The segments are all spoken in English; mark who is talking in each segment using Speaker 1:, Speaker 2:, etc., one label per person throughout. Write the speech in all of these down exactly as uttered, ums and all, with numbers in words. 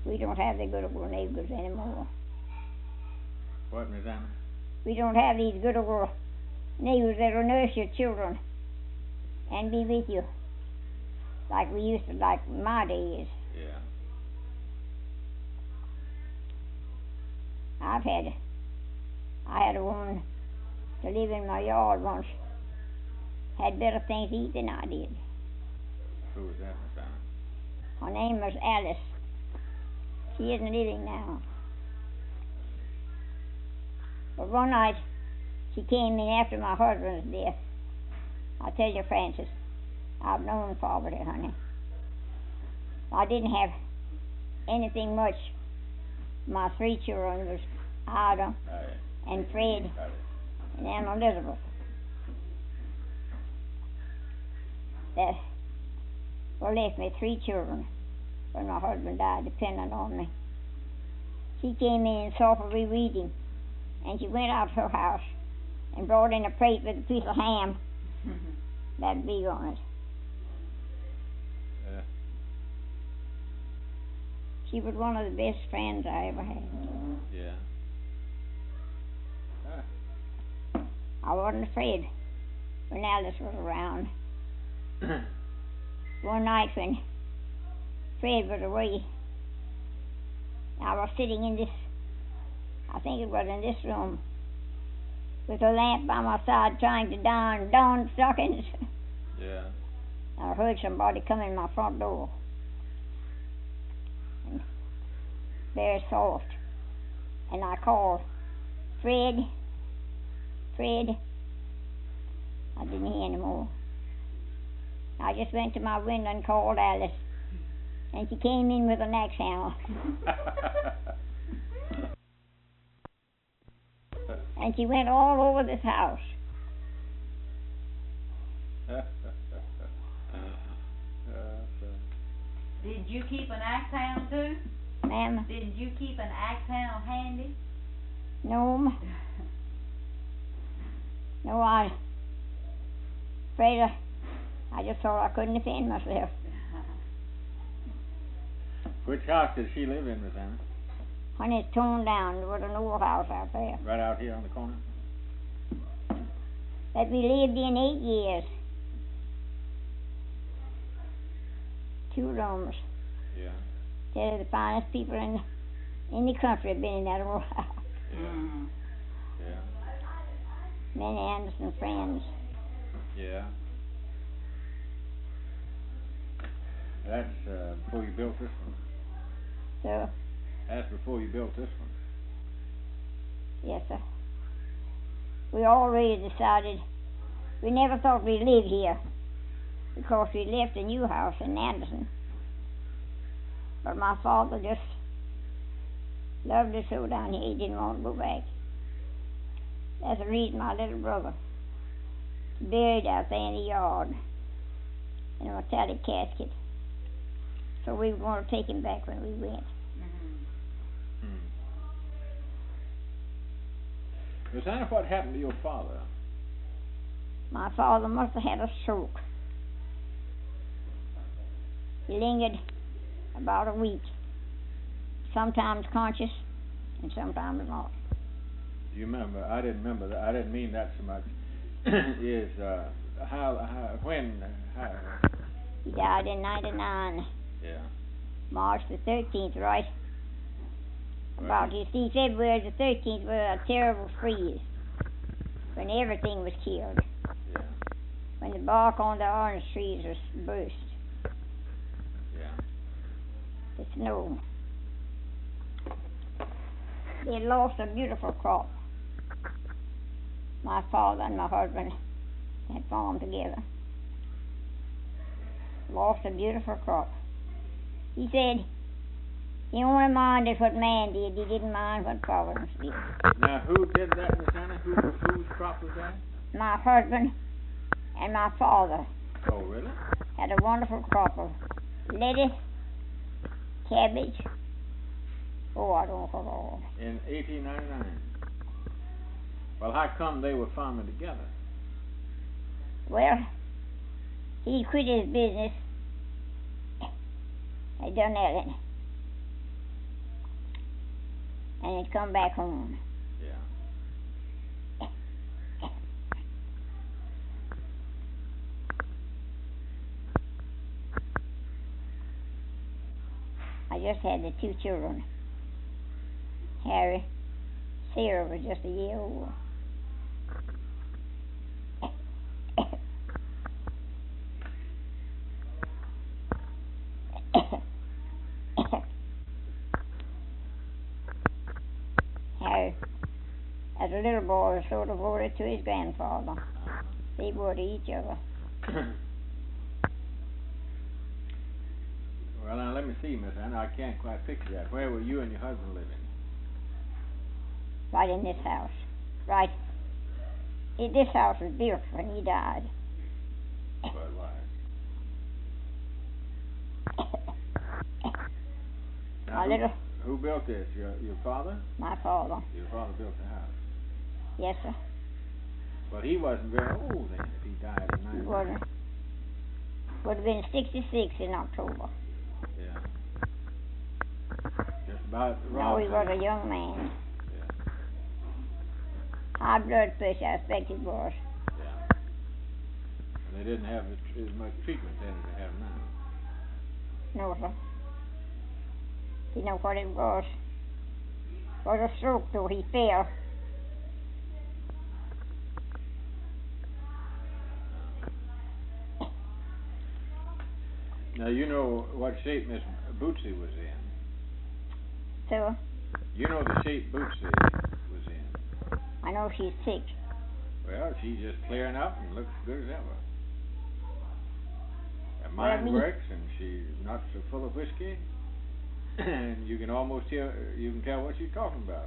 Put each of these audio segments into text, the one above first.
Speaker 1: We don't have the good old neighbors anymore.
Speaker 2: What, Miss Anna?
Speaker 1: We don't have these good old neighbors that'll nurse your children and be with you like we used to, like my days.
Speaker 2: Yeah.
Speaker 1: I've had, I had a woman to live in my yard once, had better things to eat than I did.
Speaker 2: Who was that, Miss Anna?
Speaker 1: Her name was Alice. She isn't living now. But one night, she came in after my husband's death. I tell you, Francis, I've known poverty, honey. I didn't have anything much. My three children was Ida
Speaker 2: Aye.
Speaker 1: and Fred
Speaker 2: Aye.
Speaker 1: and Anna Elizabeth. That well, left me three children when my husband died, depending on me. She came in and saw her reading, and she went out to her house and brought in a plate with a piece of ham that big on it.
Speaker 2: Yeah.
Speaker 1: She was one of the best friends I ever had.
Speaker 2: Yeah. Ah.
Speaker 1: I wasn't afraid when Alice was around. One night when Fred was away, I was sitting in this, I think it was in this room, with a lamp by my side trying to darn, darn stockings.
Speaker 2: Yeah.
Speaker 1: I heard somebody come in my front door. And very soft. And I called, Fred, Fred. I didn't hear any more. I just went to my window and called Alice. And she came in with an axe hammer. And she went all over this house.
Speaker 3: Did you keep an axe handle too?
Speaker 1: Ma'am?
Speaker 3: Did you keep an axe handle handy?
Speaker 1: No. m- No, I... Afraid I, I just thought I couldn't defend myself.
Speaker 2: Which house did she live in, Miss Anna?
Speaker 1: When it's torn down, there was an old house out there
Speaker 2: Right out here on the corner?
Speaker 1: that we lived in eight years. Two rooms.
Speaker 2: Yeah.
Speaker 1: They're the finest people in in the country have been in that old house.
Speaker 2: Yeah.
Speaker 3: Mm.
Speaker 2: Yeah.
Speaker 1: Many Anderson friends.
Speaker 2: Yeah. That's uh, before you built this one.
Speaker 1: So,
Speaker 2: That's before you built this one.
Speaker 1: yes, sir. We already decided we never thought we'd live here because we left a new house in Anderson. But my father just loved us so down here he didn't want to go back. That's the reason my little brother is buried out there in the yard in a metallic casket. So we were going to take him back when we went.
Speaker 3: Mm-hmm.
Speaker 2: Hmm. Miss Anna, what happened to your father?
Speaker 1: My father must have had a stroke. He lingered about a week, sometimes conscious and sometimes not.
Speaker 2: Do you remember? I didn't remember that. I didn't mean that so much. Is uh, how, how, when, how?
Speaker 1: He died in ninety-nine,
Speaker 2: Yeah.
Speaker 1: March the thirteenth, right?
Speaker 2: Right.
Speaker 1: About, you see, February the thirteenth was a terrible freeze when everything was killed.
Speaker 2: Yeah.
Speaker 1: When the bark on the orange trees was burst.
Speaker 2: Yeah.
Speaker 1: The snow. They had lost a beautiful crop. My father and my husband had farmed together. Lost a beautiful crop. He said he only minded what man did, he didn't mind what Providence did.
Speaker 2: Now, who did that, Miss Anna? Who, whose crop was that?
Speaker 1: My husband and my father
Speaker 2: Oh, really?
Speaker 1: had a wonderful crop of lettuce, cabbage, oh, I don't know what all.
Speaker 2: In eighteen ninety-nine. Well, how come they were farming together?
Speaker 1: Well, he quit his business at Dunellen and he'd come back home.
Speaker 2: Yeah.
Speaker 1: I just had the two children. Harry, Sarah was just a year old. Harry, as a little boy, was sort of devoted to his grandfather. They were to each other.
Speaker 2: Well, now let me see, Miss Anna. I can't quite picture that. Where were you and your husband living?
Speaker 1: Right in this house. Right. It, this house was built when he died.
Speaker 2: Well, it was. Now,
Speaker 1: My
Speaker 2: who,
Speaker 1: little,
Speaker 2: who built this? Your your father?
Speaker 1: my father.
Speaker 2: Your father built the house.
Speaker 1: Yes, sir.
Speaker 2: Well, he wasn't very old then if he died in
Speaker 1: He
Speaker 2: nineteen.
Speaker 1: wasn't. Would have been sixty-six in October.
Speaker 2: Yeah. Just about
Speaker 1: No,
Speaker 2: around
Speaker 1: he was a young man.
Speaker 2: Yeah.
Speaker 1: High blood pressure, I expect he was.
Speaker 2: Yeah. And they didn't have the, tr- as much treatment then as they have now.
Speaker 1: No, sir. You know what it was? It was a stroke, though. He fell.
Speaker 2: Now, you know what shape Miss Bootsy was in.
Speaker 1: So,
Speaker 2: You know the shape Bootsy was in.
Speaker 1: I know she's sick.
Speaker 2: Well, she's just clearing up and looks good as ever. Her
Speaker 1: Well, I
Speaker 2: mind
Speaker 1: mean-
Speaker 2: works, and she's not so full of whiskey. And you can almost hear, you can tell what she's talking about.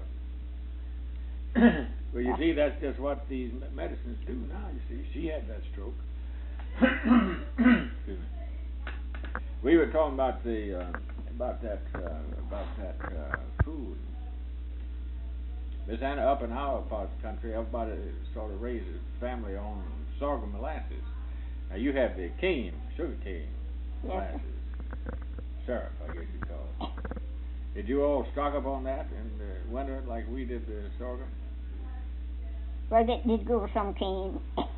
Speaker 2: Well, you see, that's just what these me- medicines do now. You see, she had that stroke. Excuse me. We were talking about the uh, about that uh, about that uh, food. Miss Anna, up in our part of the country, everybody sort of raises family on sorghum molasses. Now you have the cane, sugar cane
Speaker 1: Yes,
Speaker 2: molasses, syrup, I guess you call it. Did you all stock up on that in the winter like we did the sorghum?
Speaker 1: Well, that did go some cane.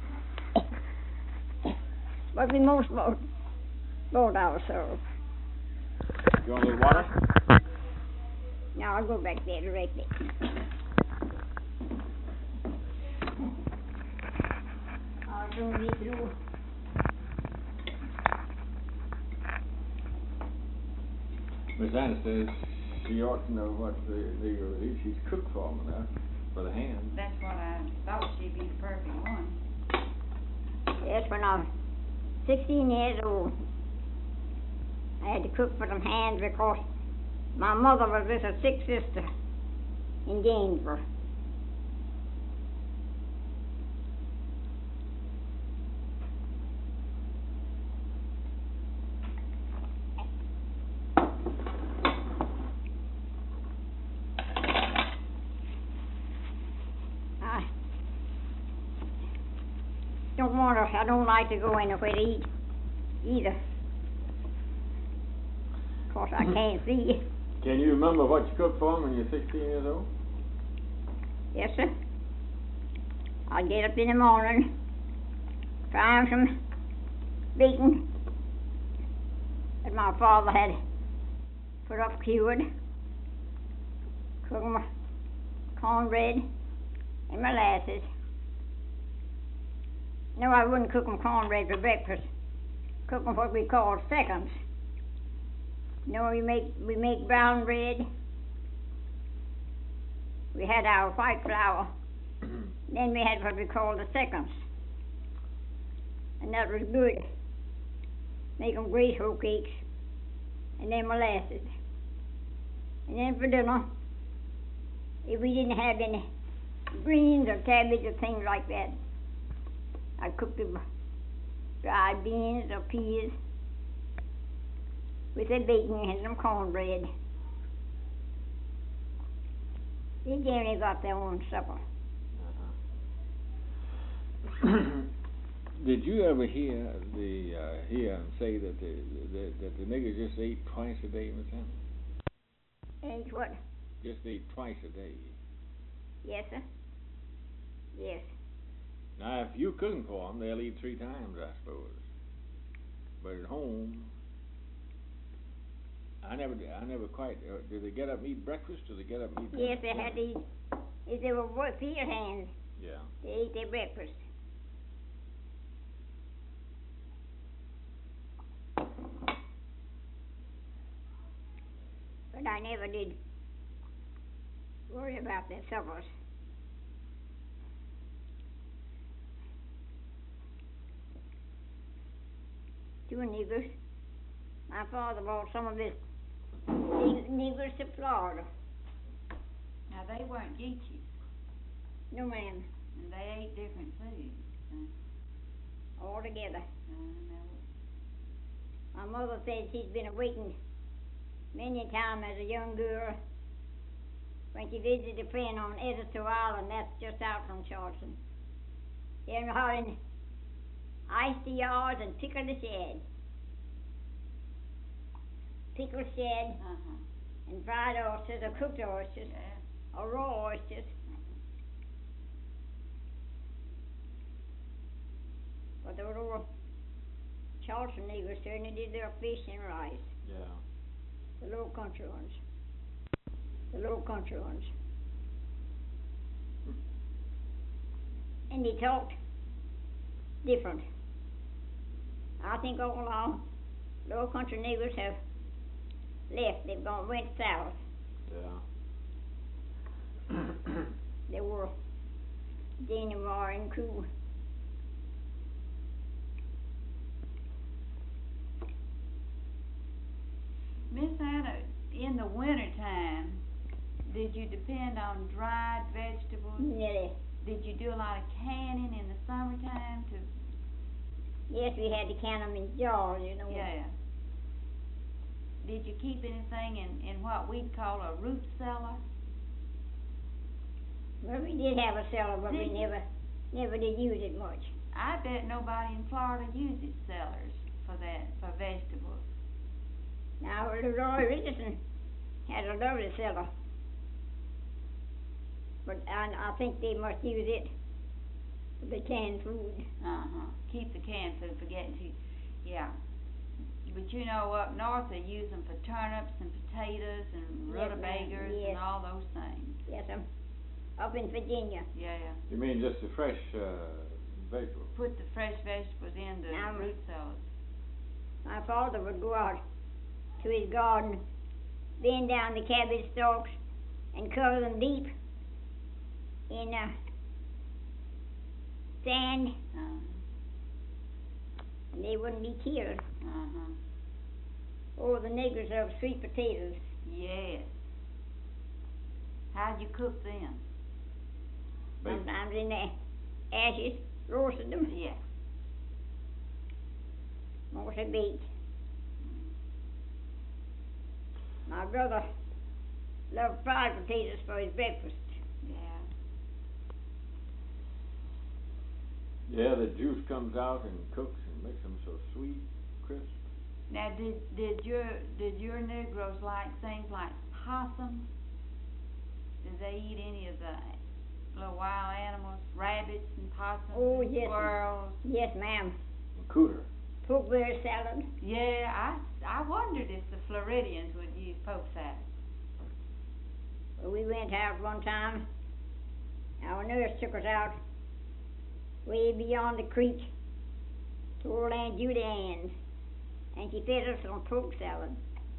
Speaker 1: But we most bought, bought our syrup.
Speaker 2: You want a little water?
Speaker 1: Now, I'll go back there directly. I'll soon be through.
Speaker 2: Miss Anna says she ought to know what the Negro is. She's cooked for them enough for the hands.
Speaker 3: That's what I thought she'd be the perfect one.
Speaker 1: Yes, when I was sixteen years old, I had to cook for them hands because my mother was with a sick sister in Gainesville. I don't want to, I don't like to go anywhere to eat either. Of course, I can't see.
Speaker 2: Can you remember what you cooked for them when you're sixteen years old?
Speaker 1: Yes, sir. I'd get up in the morning, fry some bacon that my father had put up cured, cook my cornbread and molasses. No, I wouldn't cook them cornbread for breakfast. Cook them what we call seconds. No, we make we make brown bread. We had our white flour. Then we had what we called the seconds. And that was good. Make them great hoe cakes. And then molasses. And then for dinner, if we didn't have any greens or cabbage or things like that, I'd cook the dried beans or peas with the bacon and some cornbread. They generally got their own supper.
Speaker 2: Uh-huh. Did you ever hear the uh, hear and say that the, the that the nigger just ate twice a day, Miss Anna?
Speaker 1: Ate what?
Speaker 2: just eat twice a day.
Speaker 1: Yes, sir. Yes.
Speaker 2: Now, if you cooking for them, they'll eat three times, I suppose. But at home, I never, I never quite. Uh, do they get up and eat breakfast, or do they get up and eat?
Speaker 1: Yes, they
Speaker 2: dinner?
Speaker 1: had to eat. If they were work for your hands,
Speaker 2: Yeah.
Speaker 1: they ate their breakfast. But I never did worry about their suppers. Two niggers. My father brought some of his nig- niggers to Florida.
Speaker 3: Now, they weren't Geechees,
Speaker 1: No, ma'am.
Speaker 3: and they ate different foods. Uh,
Speaker 1: All together.
Speaker 3: uh, now,
Speaker 1: My mother said she's been awakened many a time as a young girl when she visited a friend on Edisto Island, that's just out from Charleston. Hearing her in ice the yards and pickle the shed. Pickle shed
Speaker 3: uh-huh.
Speaker 1: and fried oysters or cooked oysters
Speaker 3: Yeah.
Speaker 1: or raw oysters. But those little Charleston niggers certainly did their fish and rice.
Speaker 2: Yeah.
Speaker 1: The little country ones. The little country ones. And they talked different. I think all along, little country niggers have left. They've gone went south.
Speaker 2: Yeah.
Speaker 1: They were Dannemora and crew.
Speaker 3: Miss Anna, in the wintertime, did you depend on dried vegetables?
Speaker 1: Nearly.
Speaker 3: Did you do a lot of canning in the summertime to?
Speaker 1: Yes, we had to can them in jars, you know.
Speaker 3: Yeah. Did you keep anything in, in what we'd call a root cellar?
Speaker 1: Well, we did have a cellar, but we
Speaker 3: Did you?
Speaker 1: never, never did use it much.
Speaker 3: I bet nobody in Florida uses cellars for that, for vegetables.
Speaker 1: Now, Roy Richardson had a lovely cellar, but I, I think they must use it for the canned food.
Speaker 3: Uh-huh. Keep the canned food for getting to, yeah. But you know, up north they use them for turnips and potatoes and
Speaker 1: Yes, ma'am.
Speaker 3: rutabagas
Speaker 1: Yes.
Speaker 3: and all those things.
Speaker 1: Yes, um, up in Virginia.
Speaker 3: Yeah, yeah.
Speaker 2: You mean just the fresh uh, vegetables?
Speaker 3: Put the fresh vegetables in the
Speaker 1: Now,
Speaker 3: root cellars.
Speaker 1: My father would go out to his garden, bend down the cabbage stalks, and cover them deep in uh, sand,
Speaker 3: Uh-huh.
Speaker 1: and they wouldn't be killed.
Speaker 3: Uh-huh.
Speaker 1: Oh, the niggers love sweet potatoes.
Speaker 3: Yes. How'd you cook them?
Speaker 2: Baked.
Speaker 1: Sometimes in the ashes, roasted them,
Speaker 3: Yeah.
Speaker 1: mostly baked. My brother loved fried potatoes for his breakfast.
Speaker 3: Yeah.
Speaker 2: Yeah, the juice comes out and cooks and makes them so sweet, crisp.
Speaker 3: Now, did did your did your Negroes like things like possums? Did they eat any of the little wild animals, rabbits and possums,
Speaker 1: Oh,
Speaker 3: and
Speaker 1: yes,
Speaker 3: squirrels?
Speaker 1: Yes, ma'am.
Speaker 2: And cooter.
Speaker 1: Pokeberry salad.
Speaker 3: Yeah, I I wondered if the Floridians would use poke salad.
Speaker 1: Well, we went out one time. Our nurse took us out way beyond the creek to old Aunt Judy Ann's, and she fed us on poke salad.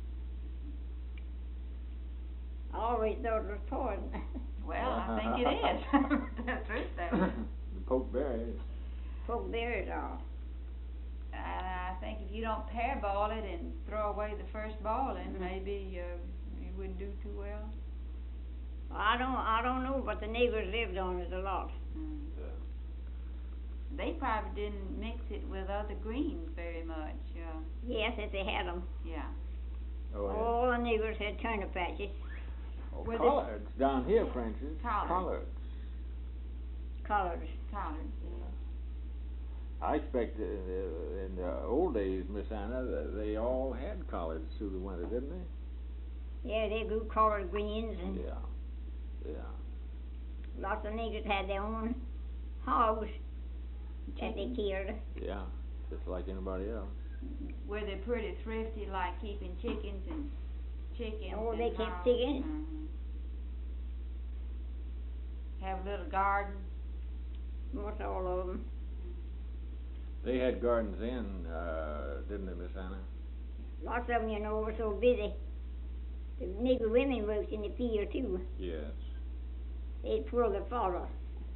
Speaker 1: I always thought it was poison.
Speaker 3: Well, I think it is. That's fruit salad.
Speaker 2: The poke berries.
Speaker 1: Poke berries are.
Speaker 3: I think if you don't parboil it and throw away the first boiling,
Speaker 1: Mhm.
Speaker 3: maybe uh, it wouldn't do too well.
Speaker 1: Well, I don't, I don't know, but the neighbors lived on it a lot.
Speaker 3: Mm.
Speaker 2: Yeah.
Speaker 3: They probably didn't mix it with other greens very much. Uh,
Speaker 1: Yes, if they had them.
Speaker 3: yeah.
Speaker 2: Oh, yeah.
Speaker 1: All the neighbors had turnip patches,
Speaker 2: Oh,
Speaker 3: Were they-
Speaker 2: collards down here, Francis.
Speaker 3: Collards.
Speaker 2: Collards.
Speaker 1: collards.
Speaker 3: Collards.
Speaker 2: I expect uh, in the old days, Miss Anna, th- they all had collards through the winter, didn't they?
Speaker 1: Yeah, they grew collard greens and
Speaker 2: Yeah. Yeah.
Speaker 1: lots of niggas had their own hogs that they killed.
Speaker 2: Yeah. Just like anybody else.
Speaker 3: Were they pretty thrifty, like keeping chickens and chickens
Speaker 1: Oh,
Speaker 3: and
Speaker 1: they kept
Speaker 3: hogs?
Speaker 1: chickens.
Speaker 3: Mhm. Have a little garden?
Speaker 1: Most all of them.
Speaker 2: They had gardens in, uh, didn't they, Miss Anna?
Speaker 1: Lots of them, you know, were so busy. The nigger women worked in the field too.
Speaker 2: Yes.
Speaker 1: They'd pull the fodder.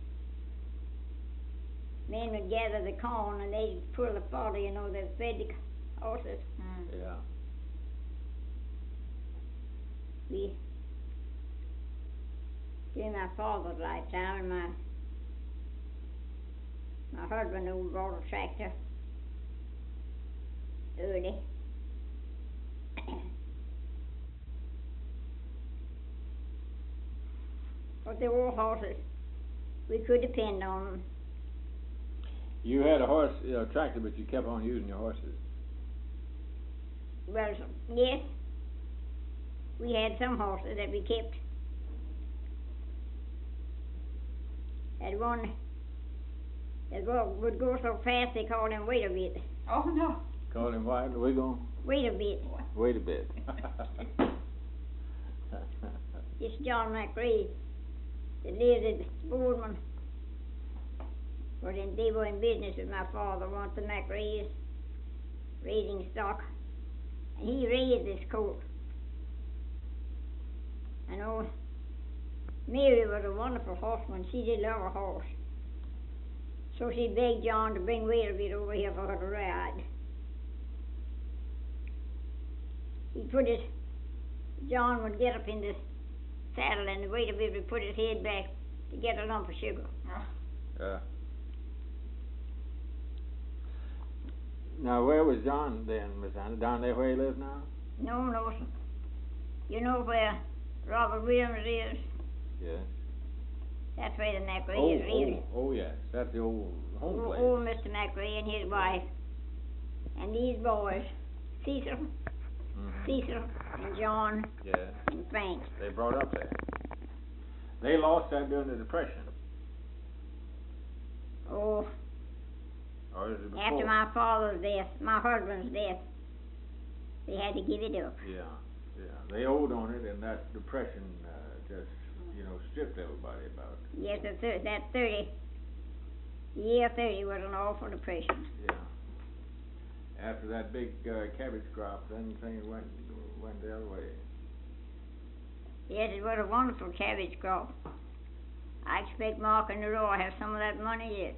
Speaker 1: Men would gather the corn and they'd pull the fodder, you know, that fed the horses.
Speaker 3: Mm.
Speaker 2: Yeah.
Speaker 1: We, during my father's lifetime, my my husband owned bought a tractor early. But they were horses. We could depend on them.
Speaker 2: You had a horse, you know, tractor, but you kept on using your horses.
Speaker 1: Well, yes, we had some horses that we kept. Had one that go, would go so fast they called him wait a bit.
Speaker 3: Oh, no.
Speaker 2: Call him what? We gonna
Speaker 1: Wait a bit.
Speaker 2: wait a bit.
Speaker 1: This John McRae that lived at Boardman. But then they were in business with my father, once the McRae's, raising stock. And he raised this colt. And oh, Mary was a wonderful horseman. She did love a horse. So she begged John to bring Waiterville over here for her to ride. He put his, John would get up in the saddle and the Waiterville would put his head back to get a lump of sugar.
Speaker 2: Yeah. Now, where was John then, Miss Anna? Down there where he lives now?
Speaker 1: No, no. You know where Robert Williams is?
Speaker 2: Yes.
Speaker 1: That's where the McRae
Speaker 2: Oh,
Speaker 1: is really.
Speaker 2: oh, oh, yes. That's the old home
Speaker 1: Old,
Speaker 2: place.
Speaker 1: old Mister McRae and his wife. And these boys, Cecil,
Speaker 2: Mhm.
Speaker 1: Cecil and John
Speaker 2: Yes.
Speaker 1: and Frank.
Speaker 2: They brought up there. They lost that during the Depression.
Speaker 1: Oh,
Speaker 2: Or is it before?
Speaker 1: after my father's death, my husband's death, they had to give it up.
Speaker 2: Yeah, yeah. They owed on it, and that Depression uh, just, you know, stripped everybody about it.
Speaker 1: Yes, the thir- that thirty, year thirty was an awful depression.
Speaker 2: Yeah. After that big uh, cabbage crop, then things went went the other way.
Speaker 1: Yes, it was a wonderful cabbage crop. I expect Mark and Leroy have some of that money yet.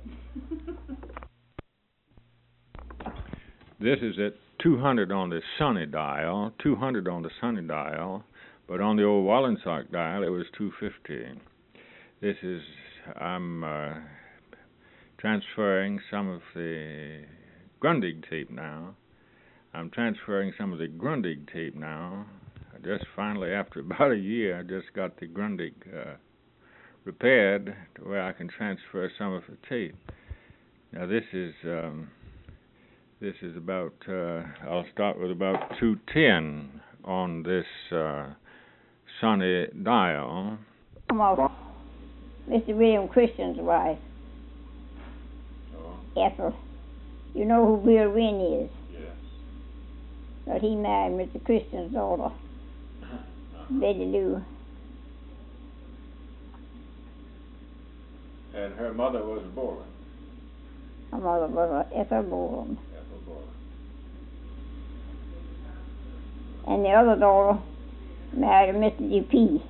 Speaker 2: This is at two hundred on the sunny dial, two hundred on the sunny dial, but on the old Wallenstock dial it was two fifty. This is, I'm uh, transferring some of the Grundig tape now. I'm transferring some of the Grundig tape now. I just finally, after about a year, I just got the Grundig uh, repaired to where I can transfer some of the tape. Now this is um, this is about, uh, I'll start with about two ten on this uh, sunny dial.
Speaker 1: Come on. Mister William Christian's wife,
Speaker 2: Oh,
Speaker 1: Ethel. You know who Bill Wynn is?
Speaker 2: yes.
Speaker 1: But he married Mister Christian's daughter, Betty Lou.
Speaker 2: And her mother was Borland.
Speaker 1: Her mother was a Ethel Boland.
Speaker 2: Ethel Borland.
Speaker 1: And the other daughter married a Mister Dupuy.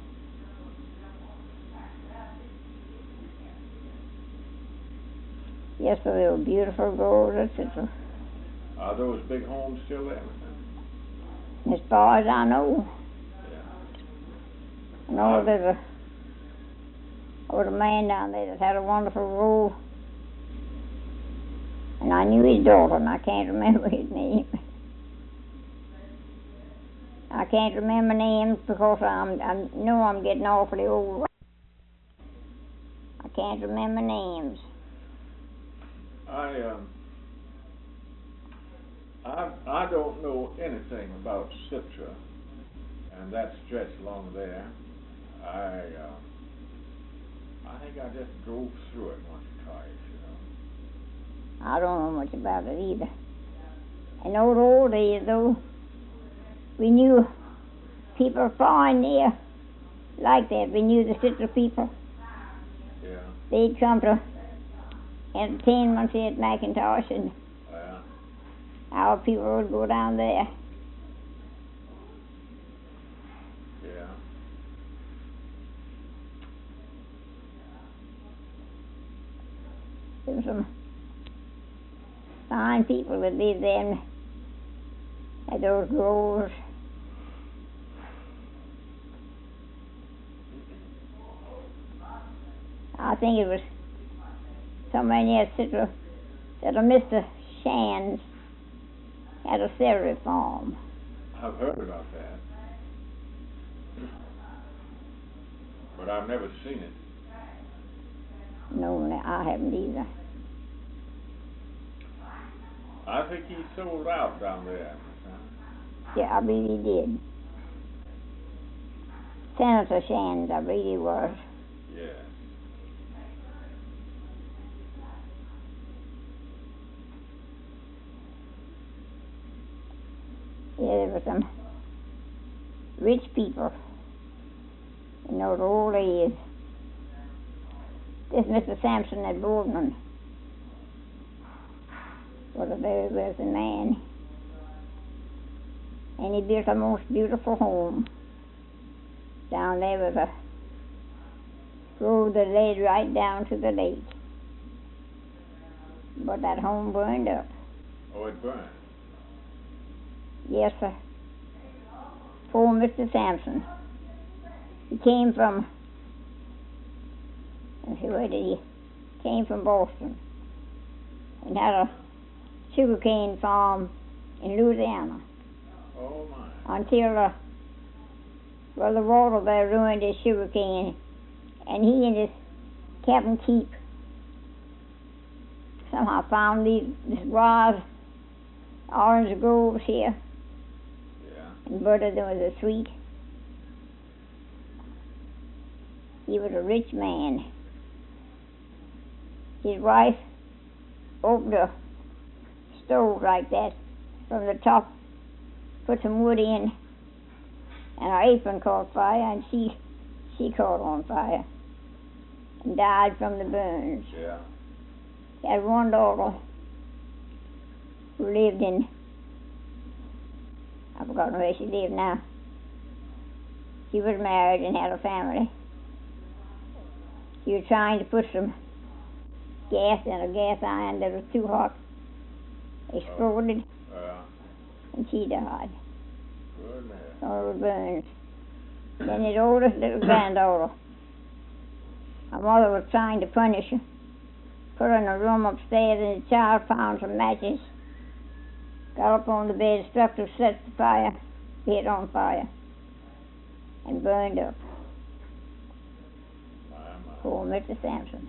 Speaker 1: Yes, so they were beautiful girls, et cetera.
Speaker 2: Are those big homes still there?
Speaker 1: As far as I know.
Speaker 2: Yeah.
Speaker 1: I know there's a, there was a man down there that had a wonderful row. And I knew his daughter, and I can't remember his name. I can't remember names because I'm, I know I'm getting awfully old. I can't remember names.
Speaker 2: I um I I don't know anything about Citra, and that stretch along there, I, uh, I think I just drove through it once or twice, you know.
Speaker 1: I don't know much about it either. In those old days, though, we knew people flying there like that. We knew the Sitter people.
Speaker 2: Yeah.
Speaker 1: They'd come to entertainments here at McIntosh, and
Speaker 2: Yeah.
Speaker 1: our people would go down there.
Speaker 2: Yeah.
Speaker 1: There were some fine people that lived there at those groves. I think it was somewhere near Citro that a Mister Shands had a celery farm.
Speaker 2: I've heard about that, but I've never seen it.
Speaker 1: No, I haven't either.
Speaker 2: I think he sold out down there. Huh?
Speaker 1: Yeah, I believe he did. Senator Shands, I believe he was.
Speaker 2: Yes.
Speaker 1: Yeah, there were some rich people in those old days. This Mister Sampson at Boardman was a very wealthy man, and he built a most beautiful home. Down there was a road that led right down to the lake, but that home burned up.
Speaker 2: Oh, it burned.
Speaker 1: Yes, sir. Poor Mister Sampson. He came from, let's see, where did he? Came from Boston and had a sugarcane farm in Louisiana.
Speaker 2: Oh, my.
Speaker 1: Until uh, well, the water there ruined his sugarcane, and he and his Captain Keep somehow found these, these wild orange groves here. And budded them with a sweet. He was a rich man. His wife opened a stove like that from the top, put some wood in, and her apron caught fire, and she she caught on fire and died from the burns.
Speaker 2: Yeah.
Speaker 1: He had one daughter who lived in, I've forgotten where she lived now. She was married and had a family. She was trying to put some gas in a gas iron that was too hot. Exploded,
Speaker 2: Oh. Uh,
Speaker 1: and she died.
Speaker 2: goodness.
Speaker 1: All the burns. Then his oldest little granddaughter, her mother was trying to punish her. Put her in a room upstairs, and the child found some matches. Got up on the bed, struck to set the fire, lit on fire, and burned up.
Speaker 2: My, my.
Speaker 1: Poor Mister Sampson.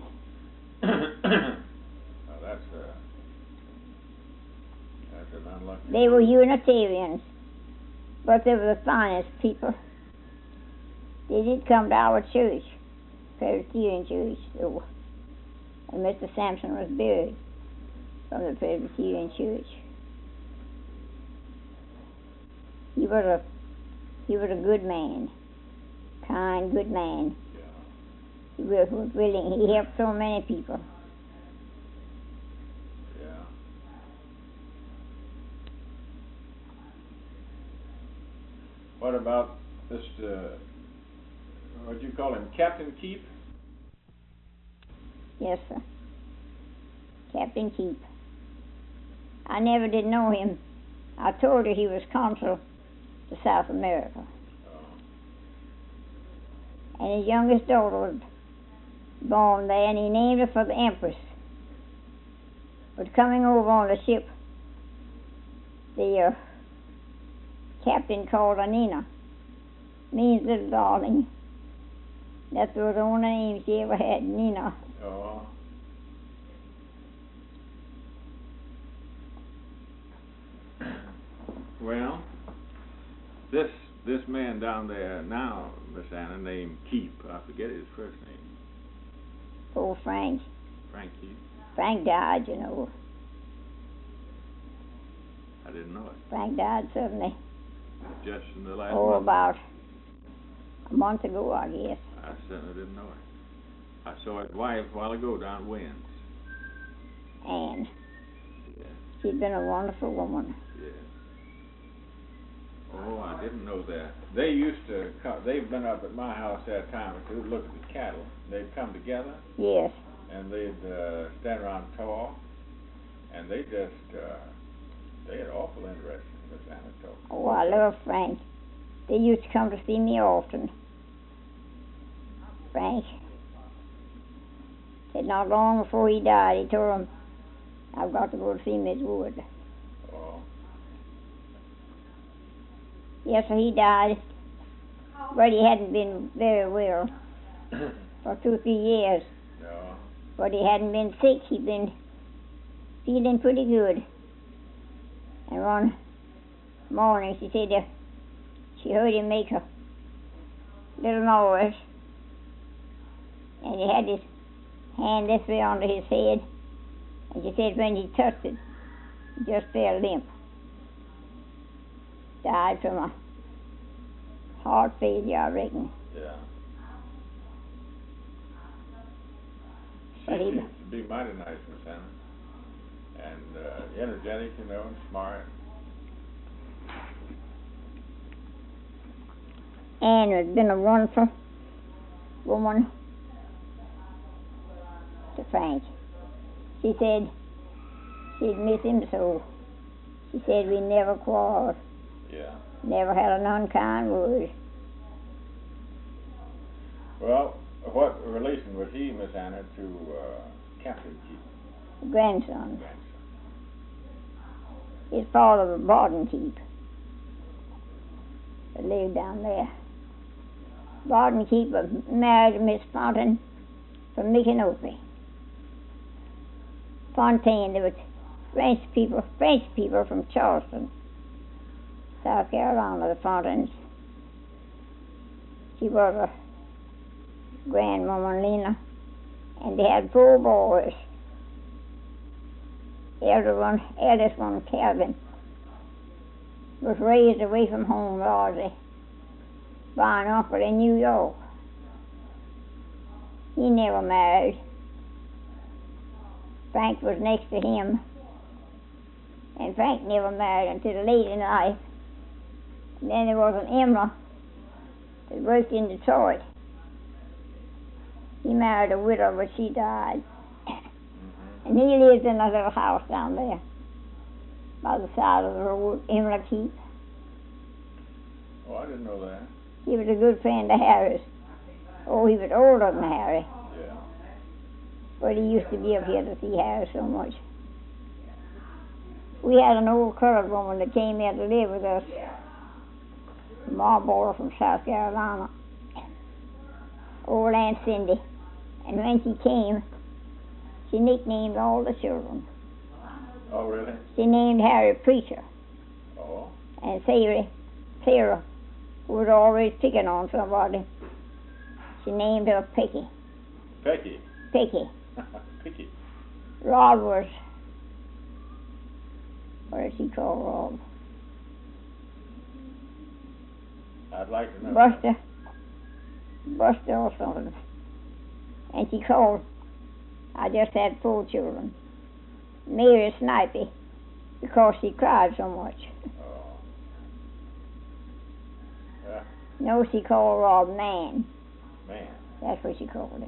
Speaker 2: Now that's a, that's an unlucky.
Speaker 1: They were Unitarians, but they were the finest people. They did come to our church, Presbyterian church, though, and Mister Sampson was buried from the Presbyterian church. He was a he was a good man, kind, good man.
Speaker 2: Yeah.
Speaker 1: He was was willing. He helped so many people.
Speaker 2: Yeah. What about this? Uh, what do you call him, Captain Keep?
Speaker 1: Yes, sir. Captain Keep. I never did know him. I told her he was consul to South America.
Speaker 2: Oh.
Speaker 1: And his youngest daughter was born there, and he named her for the Empress. But coming over on the ship, the uh, captain called her Nina, means little darling. That was the only name she ever had, Nina.
Speaker 2: Oh. Well, this this man down there now, Miss Anna, named Keep. I forget his first name.
Speaker 1: Old Frank.
Speaker 2: Frank Keep.
Speaker 1: Frank died, you know.
Speaker 2: I didn't know it.
Speaker 1: Frank died suddenly.
Speaker 2: Just in the last
Speaker 1: Oh,
Speaker 2: month.
Speaker 1: about a month ago, I guess.
Speaker 2: I certainly didn't know it. I saw his wife a while ago down at Wynn's.
Speaker 1: And
Speaker 2: Yeah,
Speaker 1: she'd been a wonderful woman.
Speaker 2: yeah. Oh, I didn't know that. They used to come, they've been up at my house that time or two to look at the cattle. They'd come together
Speaker 1: Yes.
Speaker 2: and they'd uh, stand around and talk. And they just, uh, they had awful interest in Miss Anna talk.
Speaker 1: Oh, I love Frank. They used to come to see me often. Frank said not long before he died, he told them, I've got to go to see Miss Wood.
Speaker 2: Oh,
Speaker 1: Yes, sir, he died, but he hadn't been very well for two or three years.
Speaker 2: no.
Speaker 1: But he hadn't been sick. He'd been feeling pretty good. And one morning, she said uh, she heard him make a little noise. And he had his hand this way under his head. And she said when he touched it, he just fell limp. Died from a heart failure, I reckon.
Speaker 2: Yeah. She
Speaker 1: But he-
Speaker 2: seems to be mighty nice, Miss Anna. And uh, energetic, you know, and smart.
Speaker 1: Anne has been a wonderful woman to Frank. She said she'd miss him so. She said we never quarreled,
Speaker 2: Yeah.
Speaker 1: never had an unkind word.
Speaker 2: Well, what relation was he, Miss Anna, to uh, Captain Keep?
Speaker 1: Grandson.
Speaker 2: Grandson.
Speaker 1: His father was Barton Keep. They lived down there. Barton Keep was married to Miss Fontaine from Micanopy. Fontaine, there was French people, French people from Charleston, South Carolina, the Fontaines. She was a grandwoman, Lena, and they had four boys. The elder one, eldest one, Calvin, was raised away from home largely by an uncle in New York. He never married. Frank was next to him, and Frank never married until late in life. And then there was an Emma that worked in Detroit. He married a widow, but she died.
Speaker 2: Mm-hmm.
Speaker 1: And he lived in a little house down there by the side of the road, Emma Keep.
Speaker 2: Oh, I didn't know that.
Speaker 1: He was a good friend of Harry's. Oh, he was older than Harry,
Speaker 2: Yeah.
Speaker 1: but he used to be up here to see Harry so much. We had an old colored woman that came here to live with us, Marlboro from South Carolina, old Aunt Cindy. And when she came, she nicknamed all the children.
Speaker 2: Oh, really?
Speaker 1: She named Harry Preacher,
Speaker 2: Oh.
Speaker 1: and Sarah, Sarah, who was always picking on somebody, she named her Picky.
Speaker 2: Pecky.
Speaker 1: Picky.
Speaker 2: Picky.
Speaker 1: Rob was, what did she call Rob?
Speaker 2: I'd like to know.
Speaker 1: Buster. Buster or something. And she called, I just had four children, Mary Snipey, because she cried so much.
Speaker 2: Oh. Yeah,
Speaker 1: No, she called Rob Man.
Speaker 2: man.
Speaker 1: That's what she called him.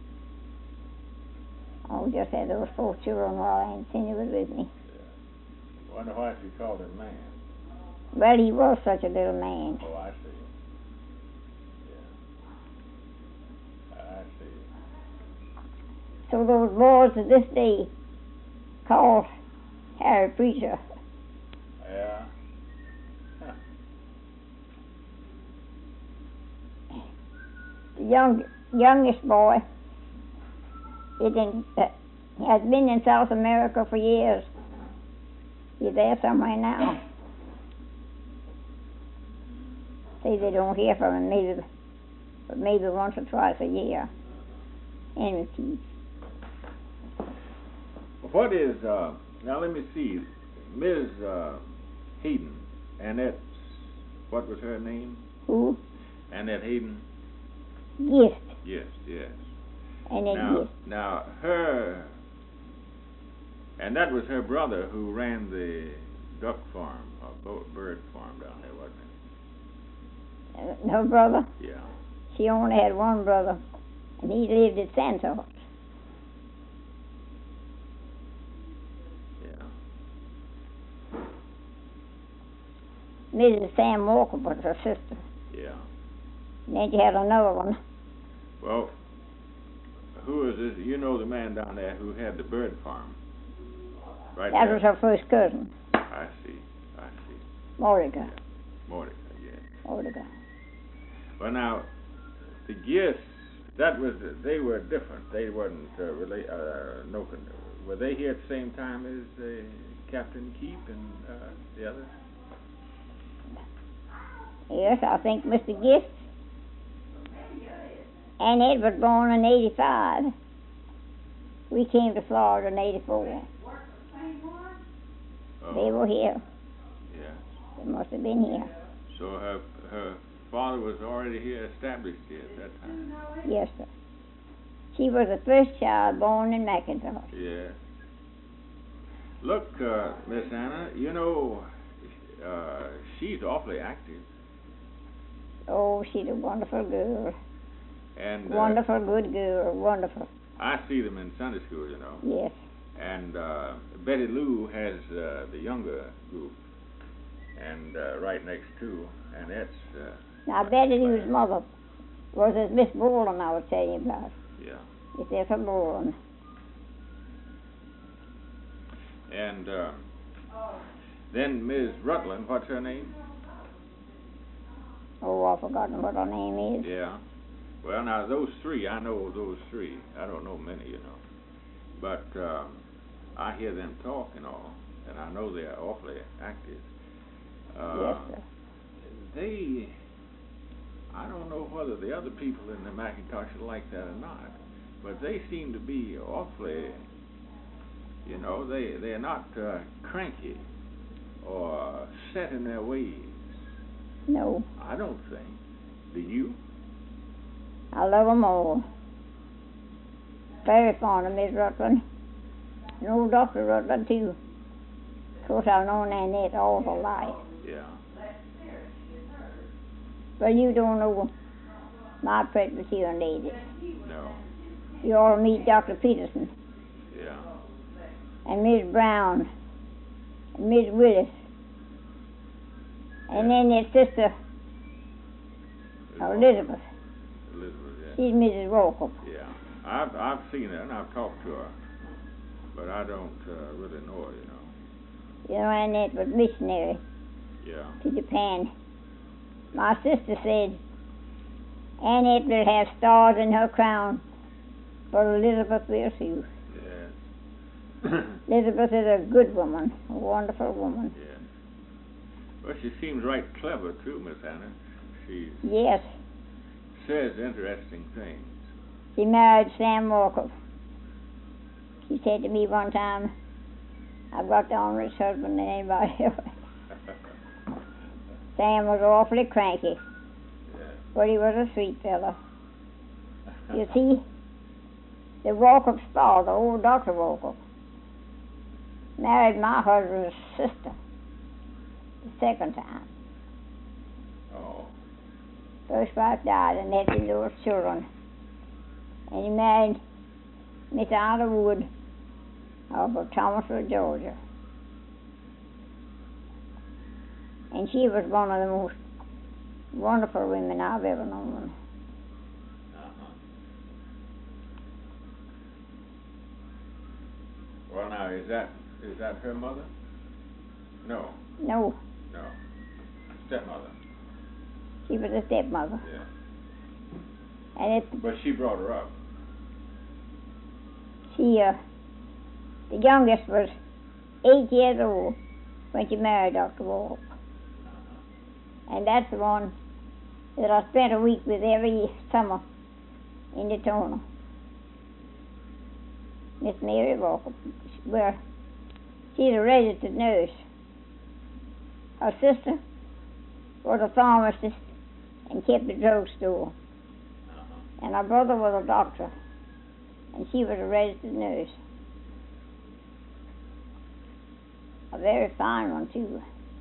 Speaker 1: Oh, just had those four children while Aunt Cindy was with me.
Speaker 2: Yeah. Wonder why she called him man.
Speaker 1: Well, he was such a little man.
Speaker 2: Oh, I see. Yeah. I see.
Speaker 1: So those boys to this day call Harry Preacher.
Speaker 2: Yeah. Huh.
Speaker 1: The young, youngest boy is in, uh, has been in South America for years. He's there somewhere now. Say they don't hear from him, maybe, but maybe once or twice a year. And repeat.
Speaker 2: What is, uh, now let me see, Miz Uh, Hayden, Annette, what was her name?
Speaker 1: Who?
Speaker 2: Annette Hayden?
Speaker 1: Gift.
Speaker 2: Yes, yes.
Speaker 1: Annette
Speaker 2: Now,
Speaker 1: Gift.
Speaker 2: now her, and that was her brother who ran the duck farm, or bo- bird farm down there, wasn't
Speaker 1: Uh, her brother?
Speaker 2: it? Yeah.
Speaker 1: She only had one brother, and he lived at Santos.
Speaker 2: Yeah.
Speaker 1: Missus Sam Walker was her sister.
Speaker 2: Yeah.
Speaker 1: And then she had another one.
Speaker 2: Well, who is this? You know the man down there who had the bird farm, right?
Speaker 1: That
Speaker 2: there?
Speaker 1: was her first cousin,
Speaker 2: I see. I see.
Speaker 1: Mordecai.
Speaker 2: Mordecai. Yes.
Speaker 1: Mordecai.
Speaker 2: Well, now the Gifts. That was. They were different. They weren't uh, really. Uh, no. con- Were they here at the same time as uh, Captain Keep and uh, the others?
Speaker 1: Yes, I think Mister Gift. And Ed was born in eighty-five. We came to Florida in eighty-four.
Speaker 2: Oh,
Speaker 1: They were here.
Speaker 2: yeah.
Speaker 1: They must have been here.
Speaker 2: So her her father was already here, established here at that time.
Speaker 1: Yes, sir. She was the first child born in McIntosh.
Speaker 2: Yeah. Look, uh, Miss Anna, you know, uh, she's awfully active.
Speaker 1: Oh, she's a wonderful girl.
Speaker 2: And uh,
Speaker 1: Wonderful, good girl. Wonderful.
Speaker 2: I see them in Sunday school, you know.
Speaker 1: Yes.
Speaker 2: And uh, Betty Lou has uh, the younger group, and uh, right next to, and that's. Uh,
Speaker 1: Now, Betty Lou's mother was this Miss Boland I was telling you about.
Speaker 2: Yeah.
Speaker 1: It's Ethel Boland.
Speaker 2: And uh, then Miss Rutland, what's her name?
Speaker 1: Oh, I've forgotten what her name is.
Speaker 2: Yeah. Well, now those three, I know those three. I don't know many, you know, but um, I hear them talk and all, and I know they're awfully active. Uh,
Speaker 1: Yes, sir.
Speaker 2: They, I don't know whether the other people in the McIntosh are like that or not, but they seem to be awfully, you know, they they're not uh, cranky or set in their ways.
Speaker 1: No.
Speaker 2: I don't think. Do you?
Speaker 1: I love 'em all. Very fond of Miss Rutland. And old Doctor Rutland, too. Of course, I've known Annette all her life.
Speaker 2: Yeah.
Speaker 1: But you don't know my Presbyterian lady.
Speaker 2: No.
Speaker 1: You ought to meet Doctor Peterson
Speaker 2: Yeah.
Speaker 1: and Miss Brown and Miss Willis. And then their sister, Elizabeth.
Speaker 2: Elizabeth, yeah.
Speaker 1: She's Missus Walkup.
Speaker 2: Yeah. I've I've seen her and I've talked to her, but I don't uh, really know her, you know.
Speaker 1: You know, Annette was missionary
Speaker 2: Yeah.
Speaker 1: to Japan. My sister said Annette will have stars in her crown, but Elizabeth will too.
Speaker 2: Yes.
Speaker 1: Elizabeth is a good woman, a wonderful woman.
Speaker 2: Yeah. Well, she seems right clever too, Miss Anna. She
Speaker 1: Yes,
Speaker 2: says interesting things.
Speaker 1: she married Sam Walker. She said to me one time, I've got the honorest husband than anybody else. Sam was awfully cranky,
Speaker 2: Yeah.
Speaker 1: but he was a sweet fellow. You see, the Walkups' father, old Doctor Walkup, married my husband's sister the second time.
Speaker 2: Oh.
Speaker 1: First wife died and left him those children. And he married Miss Ida Wood of Thomasville, Georgia. And she was one of the most wonderful women I've ever known.
Speaker 2: Uh-huh. Well, now is that is that her mother? No,
Speaker 1: No,
Speaker 2: no. Stepmother.
Speaker 1: she was a stepmother.
Speaker 2: Yeah.
Speaker 1: And it,
Speaker 2: But she brought her up.
Speaker 1: she, uh, the youngest was eight years old when she married Doctor Walk. And that's the one that I spent a week with every summer in Daytona. Miss Mary Walker, where she's a registered nurse. Her sister was a pharmacist and kept a drugstore.
Speaker 2: Uh-huh.
Speaker 1: And her brother was a doctor, and she was a registered nurse. A very fine one, too.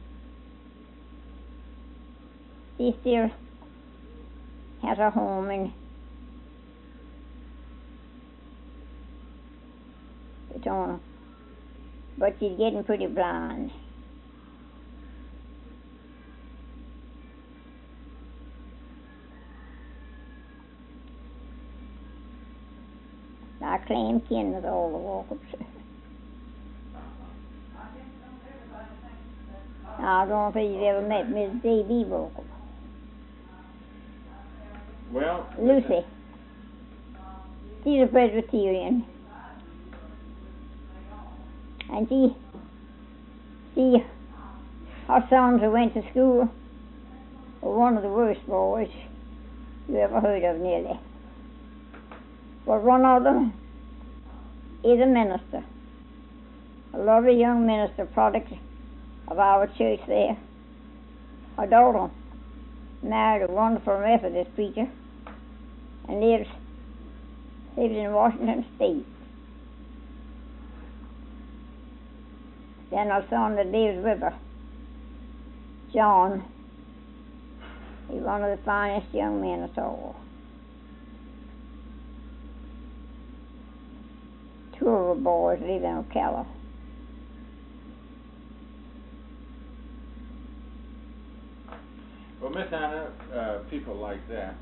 Speaker 1: She still has a home in Daytona, but she's getting pretty blind. I claim kin with all the Walkups. I don't think you've ever met Miss J B Walkup.
Speaker 2: Well,
Speaker 1: Lucy. She's a Presbyterian. And she, she, her sons who went to school were one of the worst boys you ever heard of, nearly. But one of them is a minister, a lovely young minister, product of our church there. Her daughter married a wonderful Methodist preacher and lives, lives in Washington State. Then her son that lives with her, John, is one of the finest young men at all. Two of the boys live in Ocala.
Speaker 2: Well, Miss Anna, uh, people like that,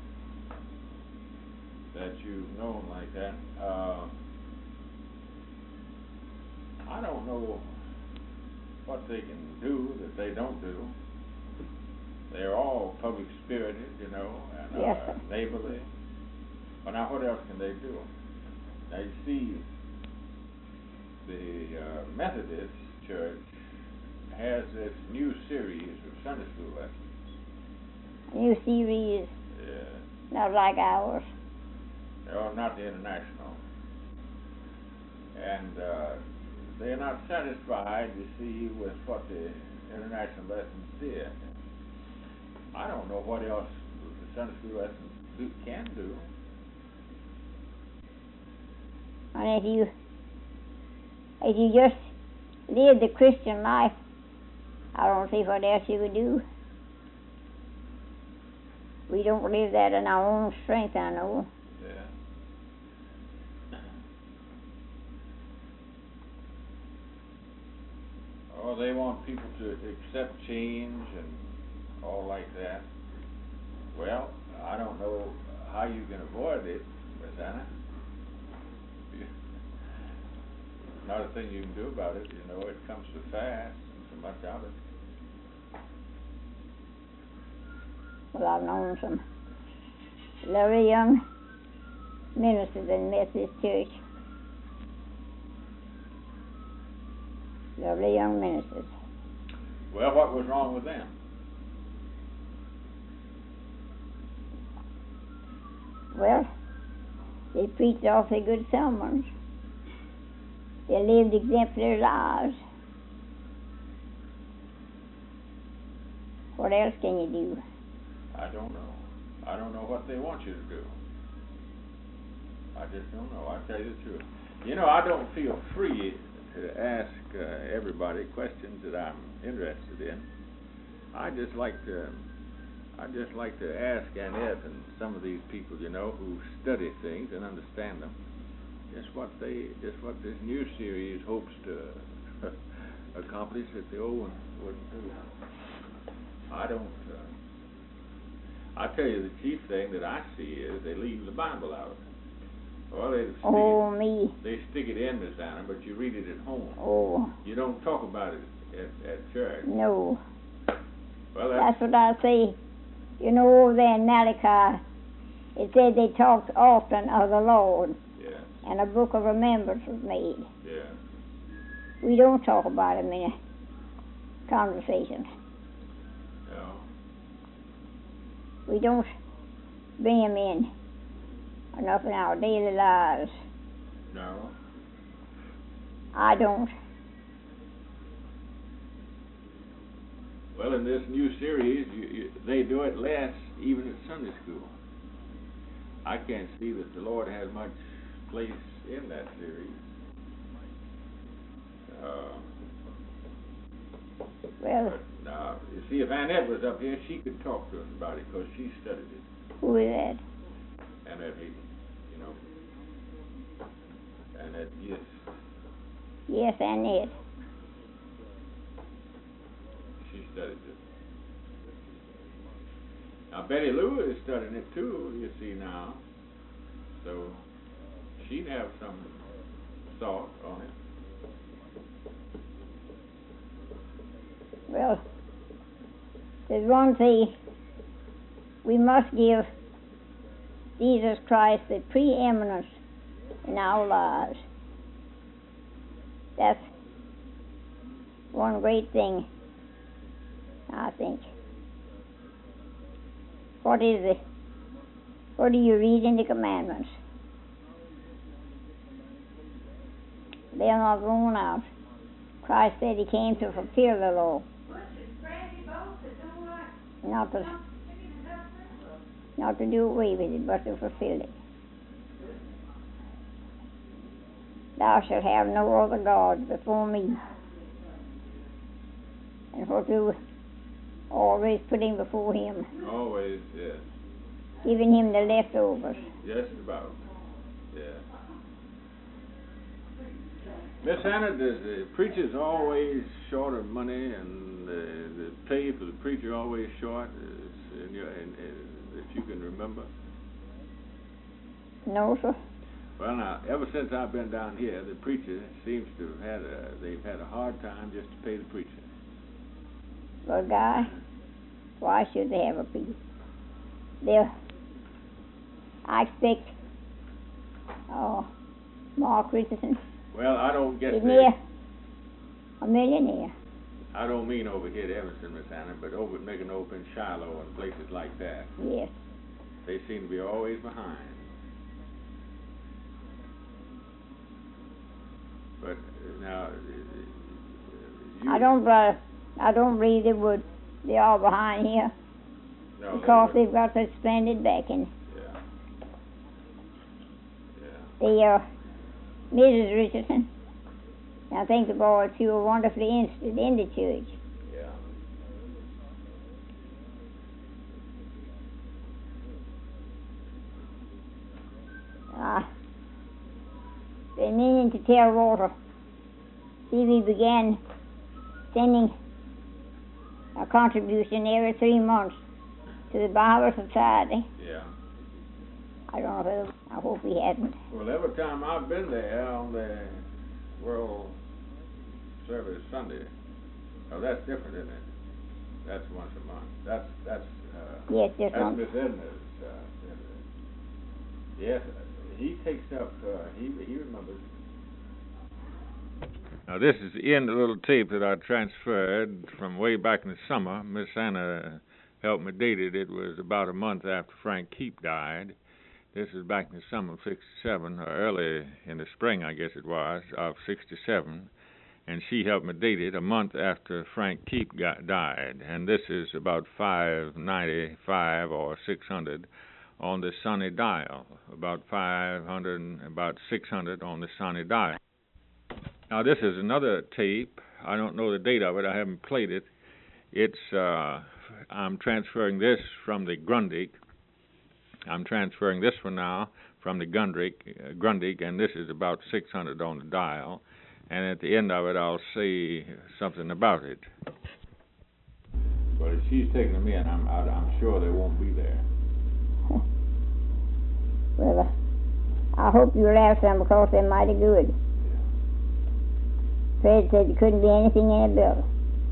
Speaker 2: that you've known like that, uh, I don't know what they can do that they don't do. They're all public spirited, you know, and
Speaker 1: Yes,
Speaker 2: uh,
Speaker 1: sir.
Speaker 2: neighborly. Well, now what else can they do? Now you see, the uh, Methodist Church has this new series of Sunday school lessons.
Speaker 1: New series,
Speaker 2: Yeah.
Speaker 1: not like ours.
Speaker 2: No, not the international. And uh, they're not satisfied, you see, with what the international lessons did. I don't know what else the Sunday school lessons do, can do.
Speaker 1: And if you, if you just live the Christian life, I don't see what else you could do. We don't live that in our own strength, I know.
Speaker 2: Yeah. Oh, they want people to accept change and all like that. Well, I don't know how you can avoid it, Miss Anna. Not a thing you can do about it, you know, it comes so fast and so much of it.
Speaker 1: Well, I've known some lovely young ministers in Methodist Church. Lovely young ministers.
Speaker 2: Well, what was wrong with them?
Speaker 1: Well, they preached awfully good sermons. They lived exemplary lives. What else can you do?
Speaker 2: I don't know. I don't know what they want you to do. I just don't know. I tell you the truth. You know, I don't feel free to ask uh, everybody questions that I'm interested in. I just like to, I just like to ask Annette and some of these people, you know, who study things and understand them, just what they, just what this new series hopes to accomplish that the old one wouldn't do. I don't. Uh, I tell you, the chief thing that I see is they leave the Bible out. Well, they stick
Speaker 1: Oh,
Speaker 2: it,
Speaker 1: me.
Speaker 2: they stick it in, Miss Anna, but you read it at home.
Speaker 1: Oh,
Speaker 2: You don't talk about it at, at church.
Speaker 1: no.
Speaker 2: Well, that's,
Speaker 1: That's what I say. You know, over there in Malachi, it said they talked often of the Lord,
Speaker 2: yeah,
Speaker 1: and a book of remembrance was made.
Speaker 2: yeah.
Speaker 1: We don't talk about him in a conversation.
Speaker 2: No.
Speaker 1: we don't bring 'em in enough in our daily lives.
Speaker 2: No.
Speaker 1: I don't.
Speaker 2: Well, in this new series, you, you, they do it less, even at Sunday school. I can't see that the Lord has much place in that series. Uh,
Speaker 1: Well,
Speaker 2: but now, you see, if Annette was up here, she could talk to us about it because she studied it.
Speaker 1: who is that?
Speaker 2: Annette Hayden, you know. Annette, yes.
Speaker 1: Yes, Annette.
Speaker 2: She studied it. Now, Betty Lou is studying it too, you see now. So, she'd have some thought on it.
Speaker 1: Well, there's one thing. We must give Jesus Christ the preeminence in our lives. That's one great thing, I think. What is it? What do you read in the commandments? They're not going out. Christ said he came to fulfill the law. Not to, not to do away with it, but to fulfill it. Thou shalt have no other gods before me. And what do always putting before him,
Speaker 2: Always, yes.
Speaker 1: giving him the leftovers.
Speaker 2: Just about. Yeah. Miss Hannah, does the preacher's always short of money, and the, the pay for the preacher always short, is in your, in, in, that you can remember?
Speaker 1: No, sir.
Speaker 2: Well, now, ever since I've been down here, the preacher seems to have had a, they've had a hard time just to pay the preacher.
Speaker 1: Well, Guy, why should they have a fee? They'll, I expect, oh, Mark Richardson,
Speaker 2: Well, I don't get
Speaker 1: isn't
Speaker 2: the,
Speaker 1: he a millionaire?
Speaker 2: I don't mean over here at Evanston, Miss Hannah, but over at Macon Open, Shiloh, and places like that.
Speaker 1: Yes.
Speaker 2: They seem to be always behind. But uh, now, uh, you,
Speaker 1: I don't, uh, I don't believe they would. They're all behind here
Speaker 2: no,
Speaker 1: because
Speaker 2: they
Speaker 1: they've got such splendid backing.
Speaker 2: Yeah. Yeah.
Speaker 1: The uh, Missus Richardson, I think the boys too are wonderfully interested in the church.
Speaker 2: Yeah.
Speaker 1: Uh, been meaning to tell Walter. See, we began sending a contribution every three months to the Bible Society.
Speaker 2: Yeah.
Speaker 1: I don't know whether, I hope he hasn't.
Speaker 2: Well, every time I've been there on the World Service Sunday, oh, that's different, isn't it? That's once a month. That's that's uh,
Speaker 1: Yes, just
Speaker 2: that's
Speaker 1: one.
Speaker 2: Miss Edna's. Uh, yes, he takes up. Uh, he he remembers. Now this is the end of the little tape that I transferred from way back in the summer. Miss Anna helped me date it. It was about a month after Frank Keep died. This is back in the summer of sixty-seven, or early in the spring, I guess it was, of sixty-seven. And she helped me date it a month after Frank Keep got, died. And this is about five ninety-five or six hundred on the sunny dial. About five hundred, about six hundred on the sunny dial. Now this is another tape. I don't know the date of it. I haven't played it. It's uh, I'm transferring this from the Grundig. I'm transferring this one now from the Grundig, uh, Grundig, and this is about six hundred on the dial. And at the end of it, I'll say something about it. But if she's taking them in, I'm I, I'm sure they won't be there.
Speaker 1: Well, uh, I hope you'll have some because they're mighty good. Fred said there couldn't be anything any better.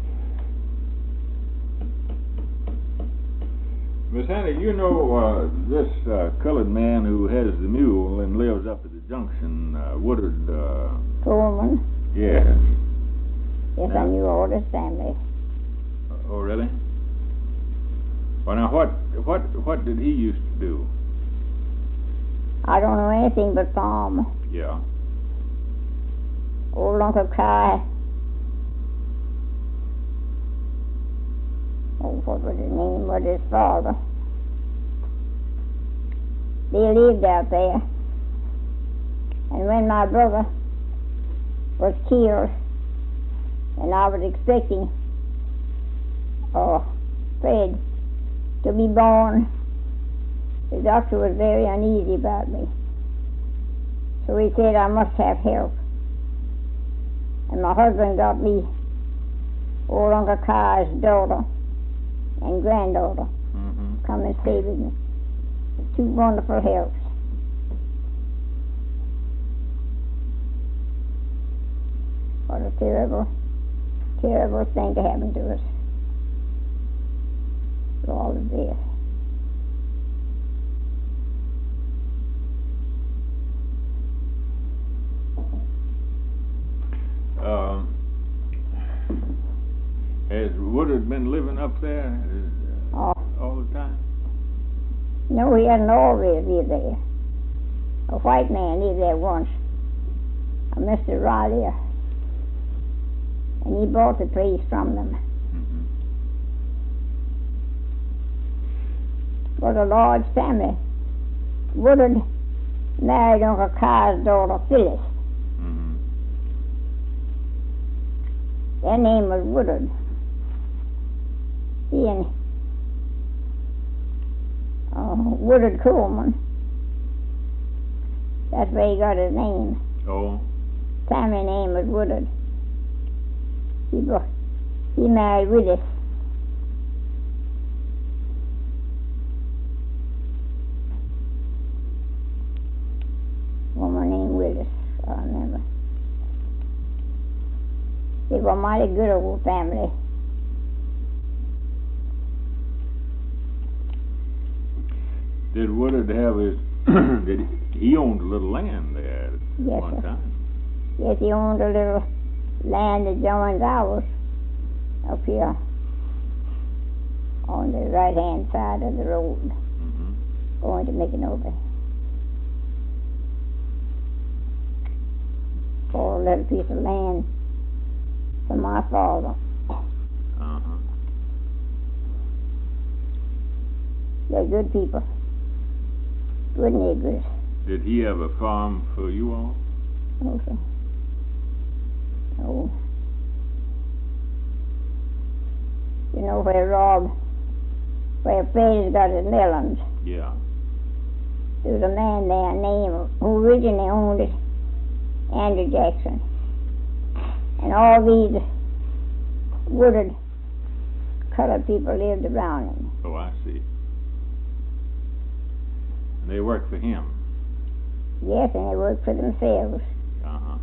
Speaker 2: Miss Annie, you know uh, this uh, colored man who has the mule and lives up at the junction, uh, Woodard. Uh,
Speaker 1: Coleman?
Speaker 2: yes.
Speaker 1: Yes,
Speaker 2: Yeah.
Speaker 1: I knew all his family.
Speaker 2: Oh, really? Well, now what what what did he used to do?
Speaker 1: I don't know anything but farm.
Speaker 2: Yeah.
Speaker 1: Old Uncle Kai. Oh, what was his name? Was his father? They lived out there. And when my brother was killed, and I was expecting uh, Fred to be born, the doctor was very uneasy about me. So he said I must have help. And my husband got me old Uncle Kai's daughter and granddaughter
Speaker 2: Mm-hmm.
Speaker 1: come and stay with me. Two wonderful helps. What a terrible, terrible thing to happen to us. For all of this.
Speaker 2: Um, has Woodard been living up there uh,
Speaker 1: Oh,
Speaker 2: all the time?
Speaker 1: no, he hadn't always lived there. A white man lived there once, a Mister Riley, and he bought the place from them.
Speaker 2: Mm-hmm.
Speaker 1: Was a large family. Woodard married Uncle Kai's daughter, Phyllis.
Speaker 2: Mm-hmm.
Speaker 1: Their name was Woodard. He and uh, Woodard Coleman. That's where he got his name.
Speaker 2: Oh.
Speaker 1: Family name was Woodard. He brought, he married Willis. Woman named Willis, I remember. They were a mighty good old family.
Speaker 2: Did Woodard have his? Did he, he owned a little land there at
Speaker 1: Yes,
Speaker 2: one
Speaker 1: sir.
Speaker 2: time?
Speaker 1: Yes, he owned a little land that joins ours up here on the right hand side of the road
Speaker 2: Mm-hmm.
Speaker 1: going to Micanopy. For a little piece of land for my father.
Speaker 2: Uh-huh.
Speaker 1: They're good people. Good niggers.
Speaker 2: Did he have a farm for you all?
Speaker 1: No, sir. No. You know where Rob, where Fred's got his melons.
Speaker 2: Yeah.
Speaker 1: There was a man there named, who originally owned it, Andrew Jackson. And all these Woodard colored people lived around him.
Speaker 2: Oh, I see. And they worked for him.
Speaker 1: Yes, and they worked for themselves.
Speaker 2: Uh-huh.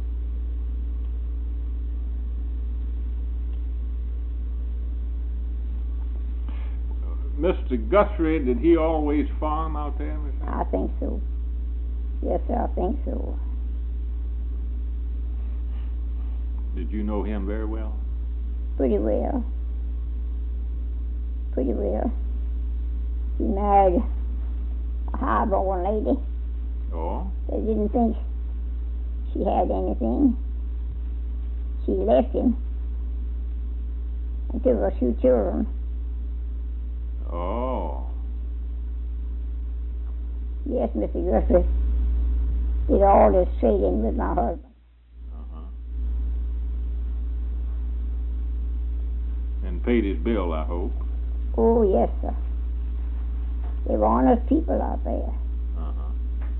Speaker 2: Mister Guthrie, did he always farm out there, Miss
Speaker 1: I think so. Yes, sir, I think so.
Speaker 2: Did you know him very well?
Speaker 1: Pretty well. Pretty well. He married a high-born lady.
Speaker 2: Oh?
Speaker 1: They didn't think she had anything. She left him and took a few children.
Speaker 2: Oh.
Speaker 1: Yes, Mister Guthrie did all this trading with my husband.
Speaker 2: Uh-huh. And paid his bill, I hope.
Speaker 1: Oh, yes, sir. They were honest people out there.
Speaker 2: Uh-huh.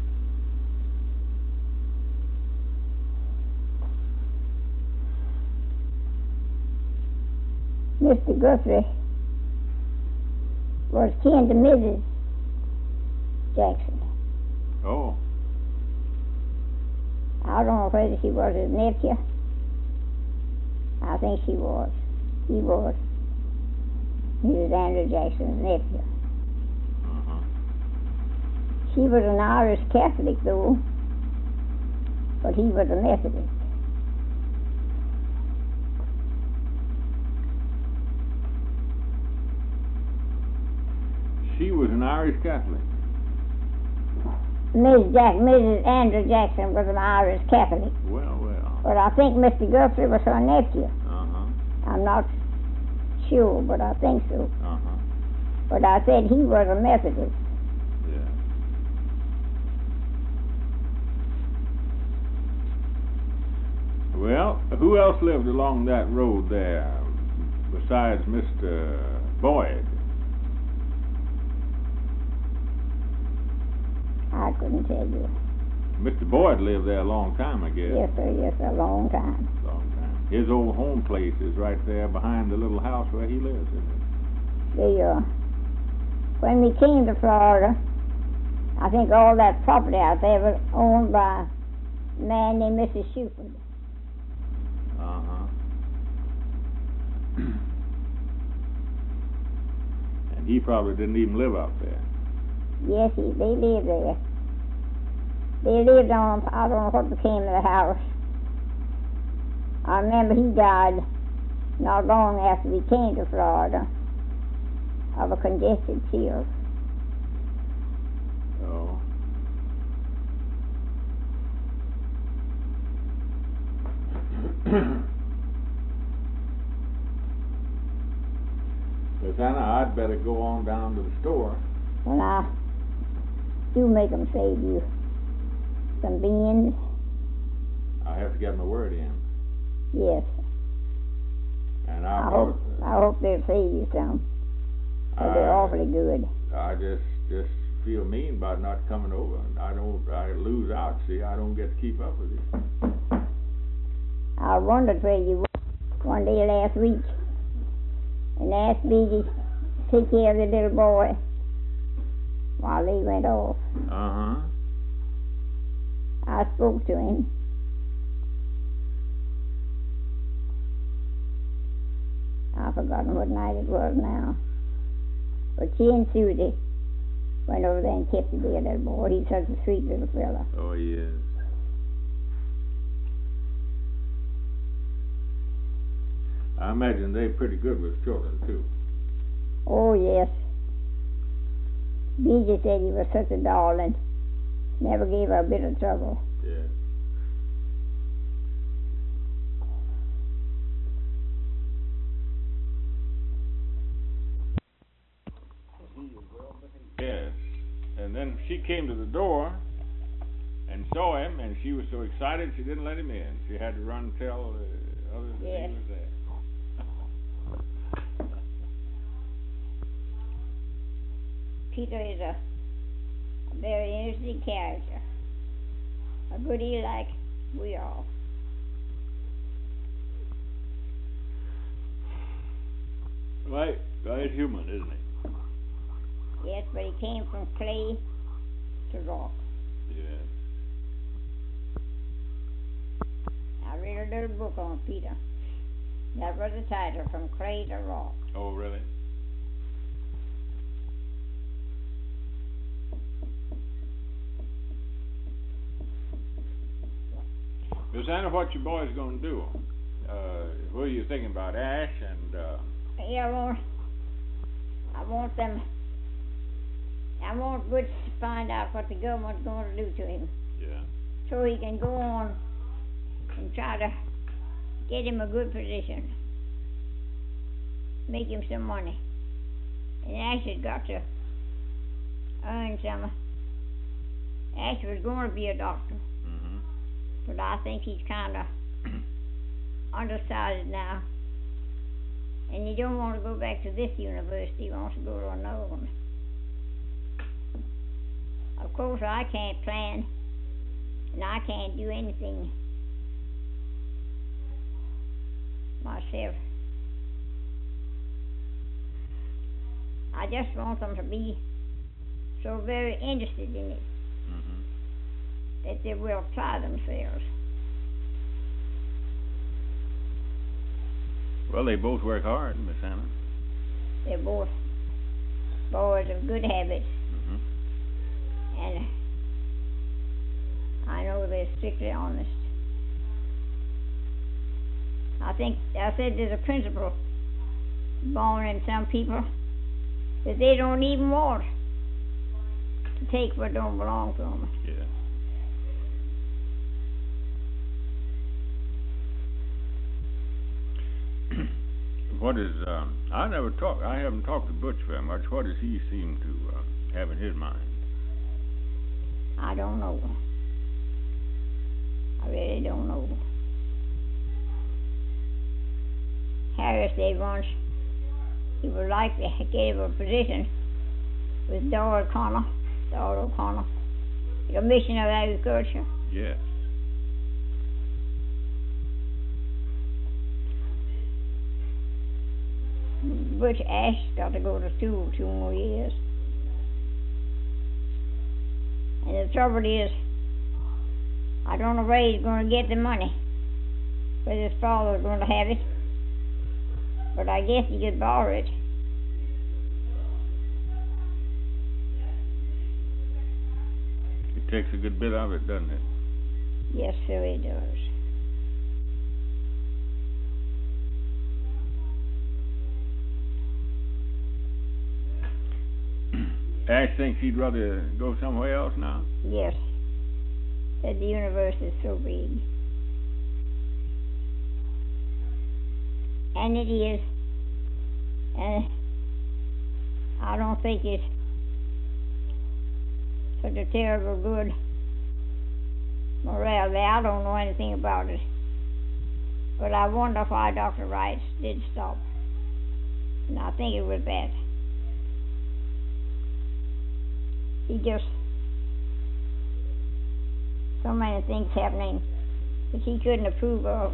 Speaker 1: Mister Guthrie was kin to Missus Jackson.
Speaker 2: Oh.
Speaker 1: I don't know whether she was his nephew. I think she was. He was. He was Andrew Jackson's nephew.
Speaker 2: Uh-huh.
Speaker 1: She was an Irish Catholic, though, but he was a Methodist.
Speaker 2: she was an Irish Catholic.
Speaker 1: Miss Jack, Missus Andrew Jackson was an Irish Catholic.
Speaker 2: Well, well.
Speaker 1: But I think Mister Guthrie was her nephew.
Speaker 2: Uh-huh.
Speaker 1: I'm not sure, but I think so.
Speaker 2: Uh-huh.
Speaker 1: But I said he was a Methodist.
Speaker 2: Yeah. Well, who else lived along that road there besides Mister Boyd?
Speaker 1: I couldn't tell you.
Speaker 2: Mister Boyd lived there a long time, I guess.
Speaker 1: Yes, sir, yes, a long time.
Speaker 2: Long time. His old home place is right there behind the little house where he lives, isn't it?
Speaker 1: The, uh, when we came to Florida, I think all that property out there was owned by a man named Missus Shuford.
Speaker 2: Uh-huh. And he probably didn't even live out there.
Speaker 1: Yes, he, they lived there. They lived on, I don't know what became of the house. I remember he died not long after we came to Florida of a congested chill.
Speaker 2: Oh. Miss Anna, I'd better go on down to the store.
Speaker 1: Well, I do make them save you some beans.
Speaker 2: I have to get my word in.
Speaker 1: Yes.
Speaker 2: And I,
Speaker 1: I hope, I hope they'll save you some. Uh, they're awfully good.
Speaker 2: I just just feel mean about not coming over. I don't. I lose out. See, I don't get to keep up with you.
Speaker 1: I wondered where you were one day last week, and asked Biggie to take care of the little boy while they went off.
Speaker 2: Uh huh.
Speaker 1: I spoke to him. I've forgotten what night it was now. But she and Susie went over there and kept the dear little boy. He's such a sweet little fella.
Speaker 2: Oh, he is. I imagine they're pretty good with children, too.
Speaker 1: Oh, yes. Biggie said he was such a darling. Never gave her a bit of trouble.
Speaker 2: Yeah. Yes. And then she came to the door and saw him, and she was so excited she didn't let him in. She had to run and tell uh, others that
Speaker 1: Yes.
Speaker 2: he was there.
Speaker 1: Peter is a, a very interesting character. A goodie like we are.
Speaker 2: Right, right human, isn't he?
Speaker 1: Yes, but he came from clay to rock.
Speaker 2: Yes.
Speaker 1: I read a little book on Peter. That was the title, From Clay to Rock.
Speaker 2: Oh, really? Miss Anna, what your boys gonna do? Uh, what are you thinking about, Ash and, uh...
Speaker 1: Yeah, I want, I want them, I want Butch to find out what the government's going to do to him,
Speaker 2: Yeah.
Speaker 1: so he can go on and try to get him a good position, make him some money. And Ash has got to earn some. Ash was going to be a doctor,
Speaker 2: Mm-hmm.
Speaker 1: but I think he's kind of undecided now. And he don't want to go back to this university, he wants to go to another one. Of course, I can't plan, and I can't do anything myself. I just want them to be so very interested in it
Speaker 2: Mm-hmm.
Speaker 1: that they will try themselves.
Speaker 2: Well, they both work hard, Miss Anna.
Speaker 1: They're both boys of good habits,
Speaker 2: Mm-hmm.
Speaker 1: and I know they're strictly honest. I think, I said there's a principle born in some people that they don't even want to take what don't belong to them.
Speaker 2: Yeah. What is, um, I never talked, I haven't talked to Butch very much. What does he seem to uh, have in his mind?
Speaker 1: I don't know. I really don't know. Harris said once he would like to get a position with Doyle O'Connor, Doyle O'Connor, the Commissioner of Agriculture.
Speaker 2: Yes.
Speaker 1: Butch Ash got to go to school two more years. And the trouble is, I don't know where he's going to get the money, whether his father's going to have it, but I guess he could borrow it.
Speaker 2: It takes a good bit of it, doesn't it?
Speaker 1: Yes, sir, it does.
Speaker 2: Ash thinks he'd rather go somewhere else now?
Speaker 1: Yes. That the universe is so big. And it is. And I don't think it's such a terrible good morale there. I don't know anything about it. But I wonder why Doctor Rice did stop. And I think it was that. He just, so many things happening that he couldn't approve of.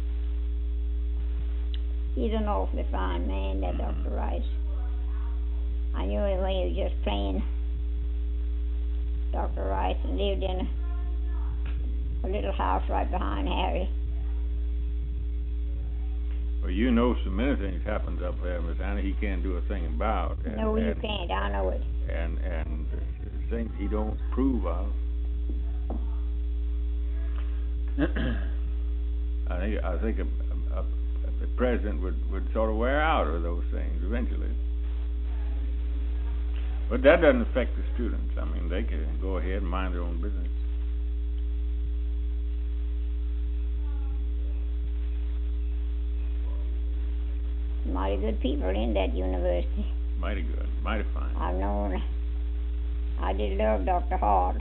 Speaker 1: He's an awfully fine man, that Doctor Rice. I knew him when he was just plain Doctor Rice and lived in a, a little house right behind Harry.
Speaker 2: Well, you know so many things happens up there, Miss Anna, he can't do a thing about. And,
Speaker 1: no, you
Speaker 2: and,
Speaker 1: can't, I know it.
Speaker 2: And, and things he don't approve of. I think I think a, a, a president would, would sort of wear out of those things eventually. But that doesn't affect the students. I mean, they can go ahead and mind their own business.
Speaker 1: Mighty good people in that university.
Speaker 2: Mighty good, mighty fine.
Speaker 1: I've known, I did love Doctor Hard.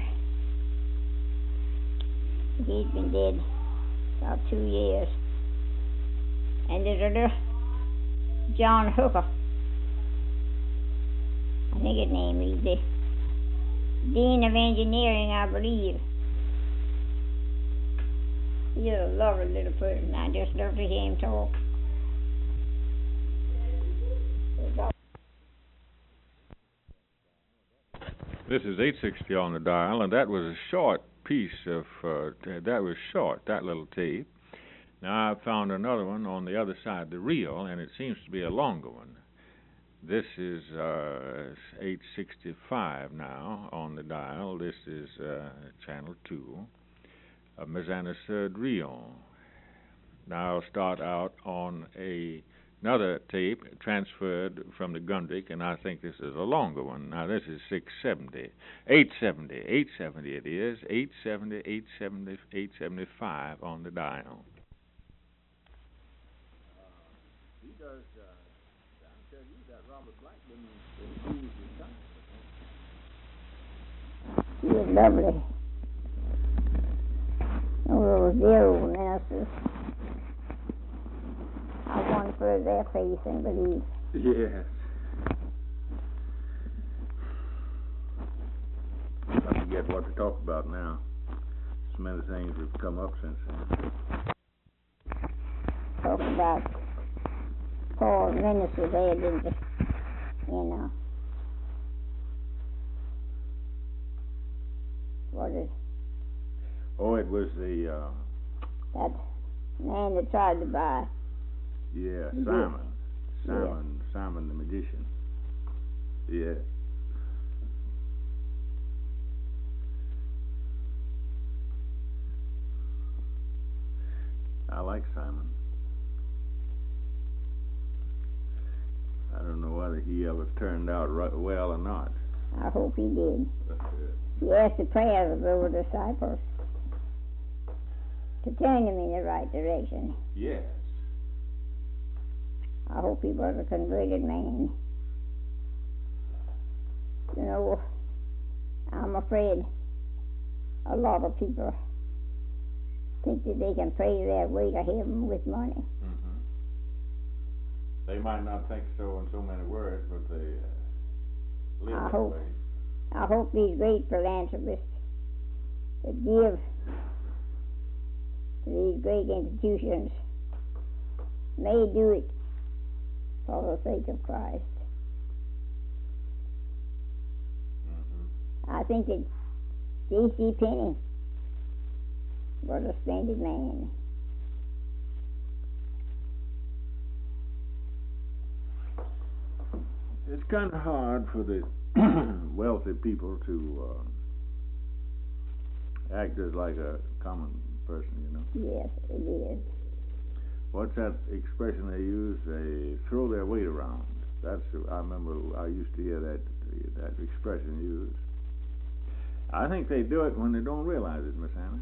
Speaker 1: He's been dead about two years. And there's a little John Hooker. I think his name is the Dean of Engineering, I believe. He's a lovely little person. I just love to hear him talk.
Speaker 2: This is eight sixty on the dial, and that was a short piece of, uh, that was short, that little tape. Now I've found another one on the other side, the reel, and it seems to be a longer one. This is uh, eight sixty-five now on the dial. This is uh, channel two of Miss Anna's third reel. Now I'll start out on a another tape transferred from the Gundrick, and I think this is a longer one. Now this is six seventy, eight seventy, eight seventy it is, eight seventy, eight seventy, eight seventy-five on the dial. He does, uh, I tell you that Robert Black didn't improve his time.
Speaker 1: He was lovely. Oh, those dear old ministers. I won for their faith and belief.
Speaker 2: Yes. I forget what to talk about now. So many things have come up since then.
Speaker 1: Talk about Paul's ministry there, didn't they? You know. What is
Speaker 2: Oh, it was the, uh...
Speaker 1: that man that tried to buy?
Speaker 2: Yeah,
Speaker 1: Mhm.
Speaker 2: Simon. Simon, yeah. Simon the magician. Yeah. I like Simon. I don't know why they he ever turned out right, well or not.
Speaker 1: I hope he did.
Speaker 2: That's it.
Speaker 1: He asked the prayers of those disciples to turn him in the right direction.
Speaker 2: Yes.
Speaker 1: I hope he was a converted man. You know, I'm afraid a lot of people think that they can pray their way to heaven with money.
Speaker 2: Mm-hmm. They might not think so in so many words, but they uh, live
Speaker 1: I
Speaker 2: that
Speaker 1: hope.
Speaker 2: way.
Speaker 1: I hope these great philanthropists that give to these great institutions may do it for the sake of Christ.
Speaker 2: Mm-hmm.
Speaker 1: I think that J C. Penney was a splendid man.
Speaker 2: It's kind of hard for the wealthy people to uh, act as like a common person, you know.
Speaker 1: Yes, it is.
Speaker 2: What's that expression they use? They throw their weight around. That's I remember I used to hear that that expression used. I think they do it when they don't realize it, Miss Anna.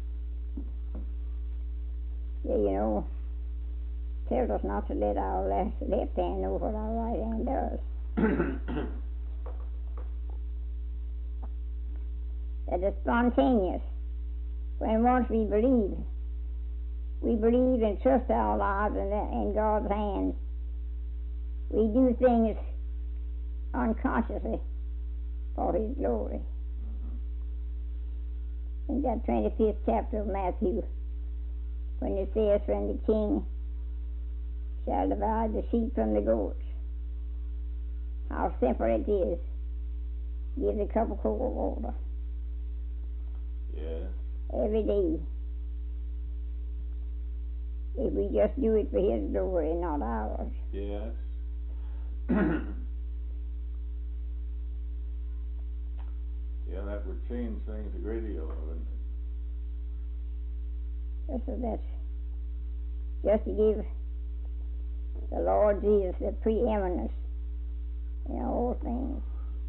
Speaker 1: Yeah, you know, tells us not to let our left, left hand know what our right hand does. That is spontaneous. When once we believe, we believe and trust our lives in, in God's hands. We do things unconsciously for His glory. In that twenty-fifth chapter of Matthew, when it says, when the king shall divide the sheep from the goats, how simple it is. Give a cup of cold water.
Speaker 2: Yes.
Speaker 1: Every day. If we just do it for His glory, not ours.
Speaker 2: Yes. Yeah, that would change things a great deal, wouldn't it?
Speaker 1: So that's just to give the Lord Jesus the preeminence in all things.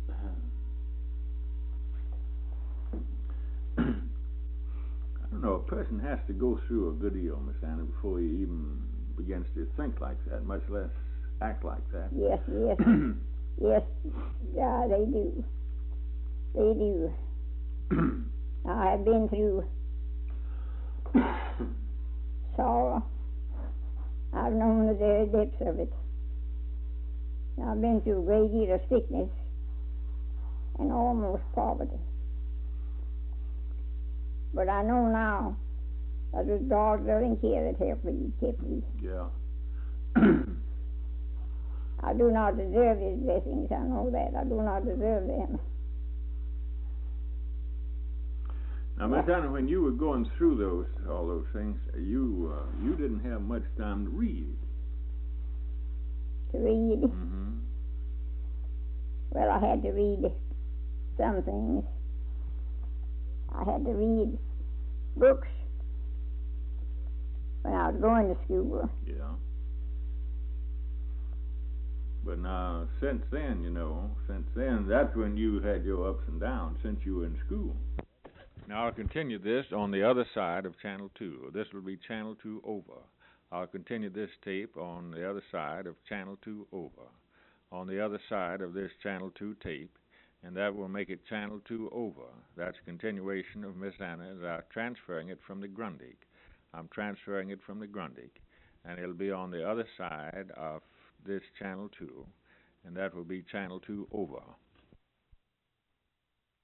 Speaker 2: I don't know, a person has to go through a good deal, Miss Anna, before he even begins to think like that, much less act like that.
Speaker 1: Yes, yes, yes, yeah, they do. They do. I have been through sorrow. I've known the very depths of it. I've been through a great deal of sickness and almost poverty. But I know now that it was God's loving care that helped me, kept me.
Speaker 2: Yeah.
Speaker 1: I do not deserve His blessings, I know that. I do not deserve them.
Speaker 2: Now, Miss Anna, when you were going through those all those things, you uh, you didn't have much time to read.
Speaker 1: To read?
Speaker 2: Mm-hmm.
Speaker 1: Well, I had to read some things. I had to read books when I was going to school.
Speaker 2: Yeah. But now, since then, you know, since then, that's when you had your ups and downs, since you were in school. Now, I'll continue this on the other side of Channel two. This will be Channel two over. I'll continue this tape on the other side of Channel two over. On the other side of this Channel two tape, and that will make it Channel two over. That's a continuation of Miss Anna's. I'm transferring it from the Grundig. I'm transferring it from the Grundig, and it'll be on the other side of this Channel two, and that will be Channel two over.